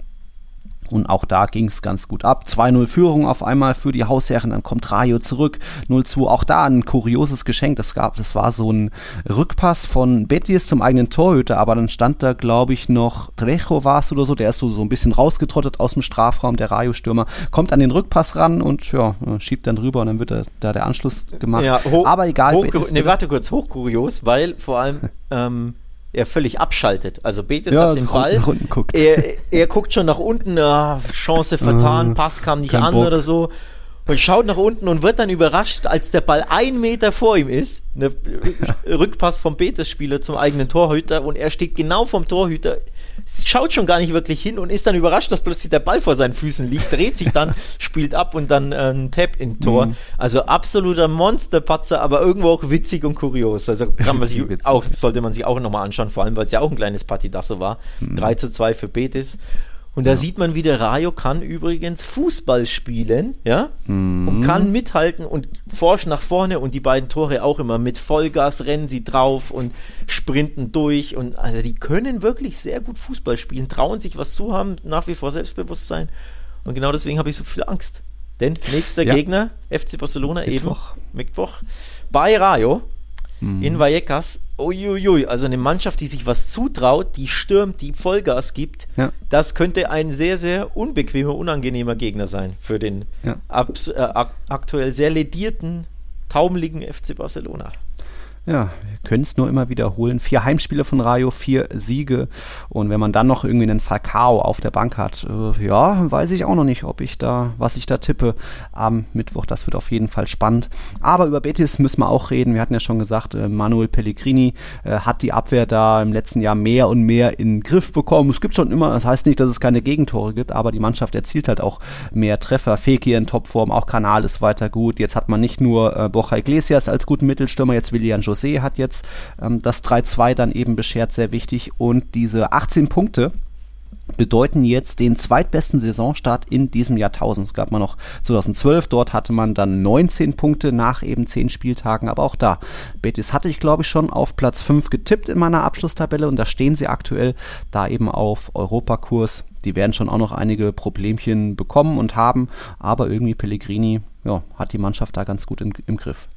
Und auch da ging es ganz gut ab. zwei null Führung auf einmal für die Hausherren, dann kommt Rayo zurück, null zwei. Auch da ein kurioses Geschenk, das gab, das war so ein Rückpass von Betis zum eigenen Torhüter, aber dann stand da, glaube ich, noch Trejo war es oder so, der ist so, so ein bisschen rausgetrottet aus dem Strafraum, der Rayo-Stürmer, kommt an den Rückpass ran und ja, schiebt dann rüber und dann wird da, da der Anschluss gemacht. Ja, ho- aber egal. Hoch, ne, warte kurz, hochkurios, weil vor allem ähm, er völlig abschaltet. Also Betis ja, hat den Ball, guckt. Er, er guckt schon nach unten, ah, Chance vertan, Pass kam nicht an Bock. Oder so, und schaut nach unten und wird dann überrascht, als der Ball ein Meter vor ihm ist, ne, Rückpass vom Betis-Spieler zum eigenen Torhüter, und er steht genau vom Torhüter, schaut schon gar nicht wirklich hin und ist dann überrascht, dass plötzlich der Ball vor seinen Füßen liegt, dreht sich dann, spielt ab und dann äh, ein Tap in Tor. Mhm. Also absoluter Monsterpatzer, aber irgendwo auch witzig und kurios. Also kann man sich auch, sollte man sich auch nochmal anschauen, vor allem, weil es ja auch ein kleines Partidasso war. Mhm. drei zu zwei für Betis. Und da ja. sieht man wieder, Rayo kann übrigens Fußball spielen, ja, mhm. und kann mithalten und forscht nach vorne, und die beiden Tore auch immer mit Vollgas rennen sie drauf und sprinten durch, und also die können wirklich sehr gut Fußball spielen, trauen sich was zu, haben nach wie vor Selbstbewusstsein, und genau deswegen habe ich so viel Angst. Denn nächster ja. Gegner, F C Barcelona Mittwoch. eben, Mittwoch, bei Rayo mhm. in Vallecas. Uiuiui, also eine Mannschaft, die sich was zutraut, die stürmt, die Vollgas gibt, ja. das könnte ein sehr, sehr unbequemer, unangenehmer Gegner sein für den ja. abs- äh, ak- aktuell sehr ledierten, taumeligen F C Barcelona. Ja, wir können es nur immer wiederholen. Vier Heimspiele von Rayo, vier Siege. Und wenn man dann noch irgendwie einen Falcao auf der Bank hat, äh, ja, weiß ich auch noch nicht, ob ich da, was ich da tippe am Mittwoch. Das wird auf jeden Fall spannend. Aber über Betis müssen wir auch reden. Wir hatten ja schon gesagt, äh, Manuel Pellegrini äh, hat die Abwehr da im letzten Jahr mehr und mehr in den Griff bekommen. Es gibt schon immer, das heißt nicht, dass es keine Gegentore gibt, aber die Mannschaft erzielt halt auch mehr Treffer. Fekir in Topform, auch Canal ist weiter gut. Jetzt hat man nicht nur äh, Borja Iglesias als guten Mittelstürmer, jetzt Willian José hat jetzt ähm, das drei zwei dann eben beschert, sehr wichtig. Und diese achtzehn Punkte bedeuten jetzt den zweitbesten Saisonstart in diesem Jahrtausend. Es gab mal noch zweitausendzwölf, dort hatte man dann neunzehn Punkte nach eben zehn Spieltagen, aber auch da, Betis hatte ich glaube ich schon auf Platz fünf getippt in meiner Abschlusstabelle, und da stehen sie aktuell da eben auf Europakurs. Die werden schon auch noch einige Problemchen bekommen und haben, aber irgendwie Pellegrini, ja, hat die Mannschaft da ganz gut in, im Griff.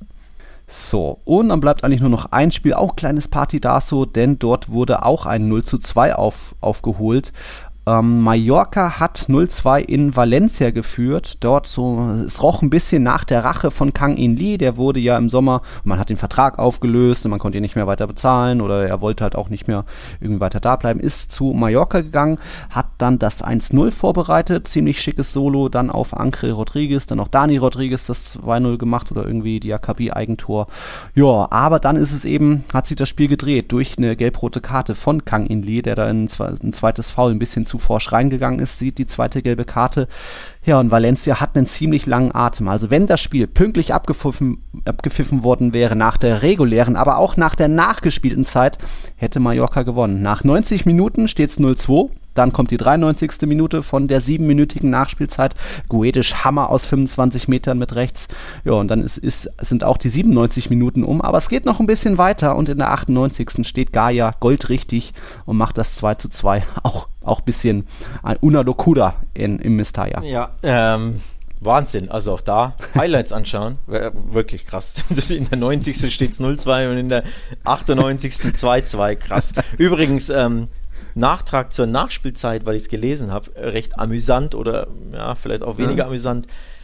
So, und dann bleibt eigentlich nur noch ein Spiel, auch kleines Partidaso, denn dort wurde auch ein null zu zwei auf, aufgeholt. Ähm, Mallorca hat null zwei in Valencia geführt. Dort so, es roch ein bisschen nach der Rache von Kang In Lee. Der wurde ja im Sommer, man hat den Vertrag aufgelöst und man konnte ihn nicht mehr weiter bezahlen, oder er wollte halt auch nicht mehr irgendwie weiter da bleiben. Ist zu Mallorca gegangen, hat dann das eins null vorbereitet, ziemlich schickes Solo, dann auf Ancre Rodriguez, dann noch Dani Rodriguez das zwei null gemacht, oder irgendwie Diakabi-Eigentor. Ja, aber dann ist es eben, hat sich das Spiel gedreht durch eine gelb-rote Karte von Kang In Lee, der da in ein zweites Foul ein bisschen zu forsch reingegangen ist, sieht die zweite gelbe Karte. Ja, und Valencia hat einen ziemlich langen Atem. Also wenn das Spiel pünktlich abgepfiffen, abgepfiffen worden wäre nach der regulären, aber auch nach der nachgespielten Zeit, hätte Mallorca gewonnen. Nach neunzig Minuten steht es null zwei. Dann kommt die dreiundneunzigste Minute von der siebenminütigen Nachspielzeit. Guedes Hammer aus fünfundzwanzig Metern mit rechts. Ja, und dann ist, ist, sind auch die siebenundneunzig Minuten um. Aber es geht noch ein bisschen weiter und in der achtundneunzigsten steht Gaia goldrichtig und macht das zwei zu zwei. Auch auch ein bisschen ein Una Locura in, im Mestalla. Ja, ähm, Wahnsinn. Also auch da Highlights anschauen. Wirklich krass. In der neunzigsten steht es null zwei und in der achtundneunzigsten zwei zwei. Krass. Übrigens, ähm, Nachtrag zur Nachspielzeit, weil ich es gelesen habe, recht amüsant oder ja, vielleicht auch weniger ja. amüsant.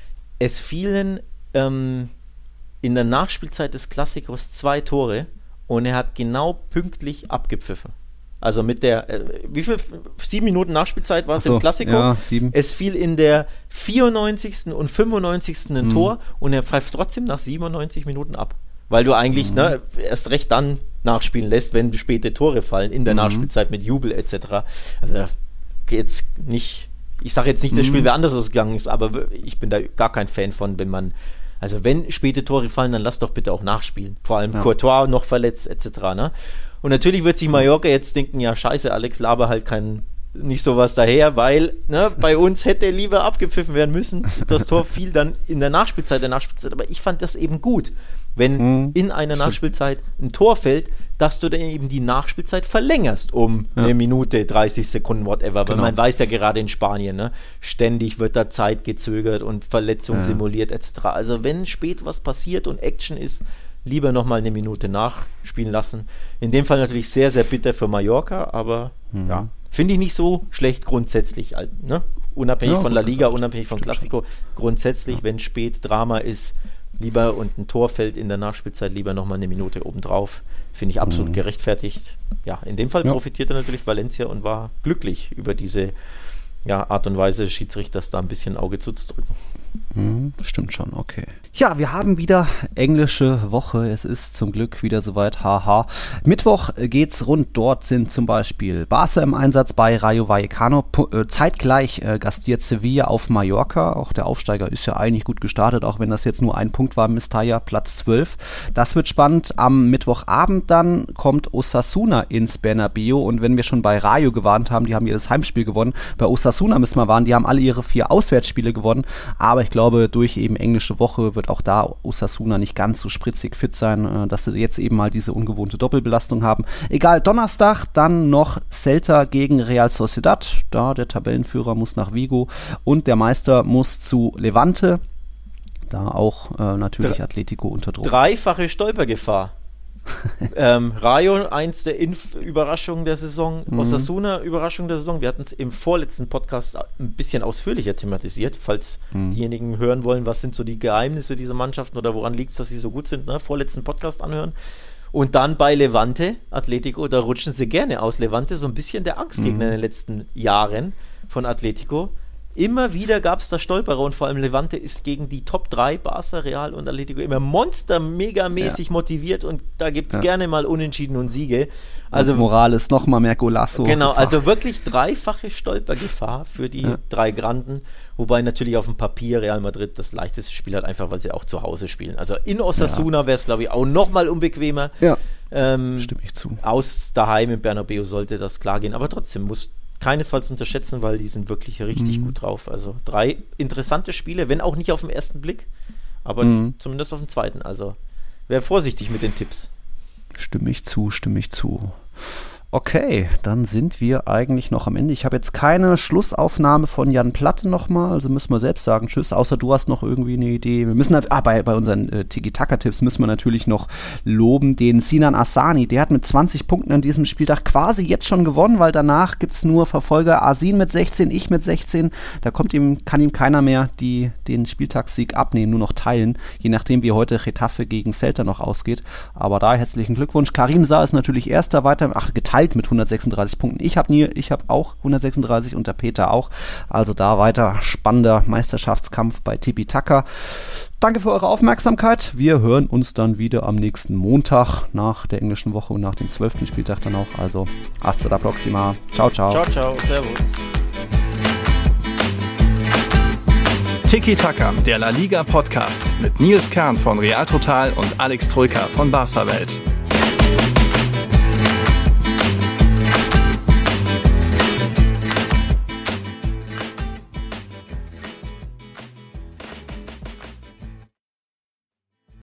Es fielen ähm, in der Nachspielzeit des Klassikos zwei Tore und er hat genau pünktlich abgepfiffen. Also mit der, äh, wie viel, sieben Minuten Nachspielzeit war es so, im Klassiko? Ja, sieben. Es fiel in der vierundneunzigsten und fünfundneunzigsten ein mhm. Tor und er pfeift trotzdem nach siebenundneunzig Minuten ab. Weil du eigentlich mhm. ne, erst recht dann nachspielen lässt, wenn späte Tore fallen, in der mhm. Nachspielzeit mit Jubel et cetera. Also jetzt nicht, ich sage jetzt nicht, das Spiel wäre anders ausgegangen ist, aber ich bin da gar kein Fan von, wenn man, also wenn späte Tore fallen, dann lass doch bitte auch nachspielen. Vor allem ja. Courtois noch verletzt et cetera. Ne? Und natürlich wird sich Mallorca jetzt denken, ja scheiße, Alex laber halt kein, nicht sowas daher, weil ne, bei uns hätte lieber abgepfiffen werden müssen. Das Tor fiel dann in der Nachspielzeit, der Nachspielzeit. Aber ich fand das eben gut, wenn mhm. in einer Nachspielzeit ein Tor fällt, dass du dann eben die Nachspielzeit verlängerst um ja. eine Minute, dreißig Sekunden, whatever. Genau. Weil man weiß ja gerade in Spanien, ne, ständig wird da Zeit gezögert und Verletzung ja. simuliert et cetera. Also wenn spät was passiert und Action ist, lieber nochmal eine Minute nachspielen lassen. In dem Fall natürlich sehr, sehr bitter für Mallorca, aber mhm. ja, finde ich nicht so schlecht grundsätzlich. Ne? Unabhängig ja, von La Liga, unabhängig von Classico. Grundsätzlich, ja. wenn spät Drama ist, lieber und ein Tor fällt in der Nachspielzeit, lieber nochmal eine Minute obendrauf. Finde ich absolut mhm. gerechtfertigt. Ja, in dem Fall ja. profitierte natürlich Valencia und war glücklich über diese ja, Art und Weise des Schiedsrichters da ein bisschen Auge zuzudrücken. Mhm, stimmt schon, okay. Ja, wir haben wieder englische Woche. Es ist zum Glück wieder soweit. Haha. Mittwoch geht's rund. Dort sind zum Beispiel Barca im Einsatz bei Rayo Vallecano. P- zeitgleich äh, gastiert Sevilla auf Mallorca. Auch der Aufsteiger ist ja eigentlich gut gestartet, auch wenn das jetzt nur ein Punkt war. Mestalla, Platz zwölf. Das wird spannend. Am Mittwochabend dann kommt Osasuna ins Bernabéu. Und wenn wir schon bei Rayo gewarnt haben, die haben jedes Heimspiel gewonnen. Bei Osasuna müssen wir warnen, die haben alle ihre vier Auswärtsspiele gewonnen. Aber ich glaube, durch eben englische Woche wird auch da Osasuna nicht ganz so spritzig fit sein, dass sie jetzt eben mal diese ungewohnte Doppelbelastung haben. Egal, Donnerstag dann noch Celta gegen Real Sociedad. Da der Tabellenführer muss nach Vigo und der Meister muss zu Levante. Da auch äh, natürlich Atletico unter Druck. Dreifache Stolpergefahr. ähm, Rayo, eins der Inf- Überraschungen der Saison, mhm. Osasuna, Überraschung der Saison. Wir hatten es im vorletzten Podcast ein bisschen ausführlicher thematisiert, falls mhm. diejenigen hören wollen, was sind so die Geheimnisse dieser Mannschaften oder woran liegt es, dass sie so gut sind, ne? Vorletzten Podcast anhören. Und dann bei Levante, Atletico, da rutschen sie gerne aus. Levante so ein bisschen der Angstgegner mhm. in den letzten Jahren von Atletico. Immer wieder gab es da Stolperer und vor allem Levante ist gegen die Top drei, Barca, Real und Atletico, immer monster-megamäßig ja. motiviert und da gibt es ja. gerne mal Unentschieden und Siege. Also und Morales nochmal mehr Golasso. Genau, Gefahr. Also wirklich dreifache Stolpergefahr für die ja. drei Granden, wobei natürlich auf dem Papier Real Madrid das leichteste Spiel hat, einfach weil sie auch zu Hause spielen. Also in Osasuna ja. wäre es, glaube ich, auch nochmal unbequemer. Ja, ähm, stimme ich zu. Aus daheim im Bernabéu sollte das klar gehen, aber trotzdem muss keinesfalls unterschätzen, weil die sind wirklich richtig mhm. gut drauf. Also drei interessante Spiele, wenn auch nicht auf den ersten Blick, aber mhm. zumindest auf den zweiten. Also wäre vorsichtig mit den Tipps. Stimme ich zu, stimme ich zu. Okay, dann sind wir eigentlich noch am Ende. Ich habe jetzt keine Schlussaufnahme von Jan Platte nochmal, also müssen wir selbst sagen tschüss, außer du hast noch irgendwie eine Idee. Wir müssen halt, ah, bei, bei unseren äh, Tiki-Taka-Tipps müssen wir natürlich noch loben den Sinan Asani, der hat mit zwanzig Punkten an diesem Spieltag quasi jetzt schon gewonnen, weil danach gibt es nur Verfolger, Asin mit sechzehn, ich mit sechzehn, da kommt ihm, kann ihm keiner mehr die, den Spieltagssieg abnehmen, nur noch teilen, je nachdem wie heute Getafe gegen Celta noch ausgeht, aber da herzlichen Glückwunsch. Karim Saar ist natürlich erster, weiter, ach geteilt mit hundertsechsunddreißig Punkten. Ich habe nie, ich habe auch hundertsechsunddreißig und der Peter auch. Also da weiter spannender Meisterschaftskampf bei Tipi Taka. Danke für eure Aufmerksamkeit. Wir hören uns dann wieder am nächsten Montag nach der englischen Woche und nach dem zwölften Spieltag dann auch. Also hasta la próxima. Ciao, ciao. Ciao, ciao. Servus. Tiki Taka, der La Liga Podcast mit Nils Kern von Real Total und Alex Troika von Barca Welt.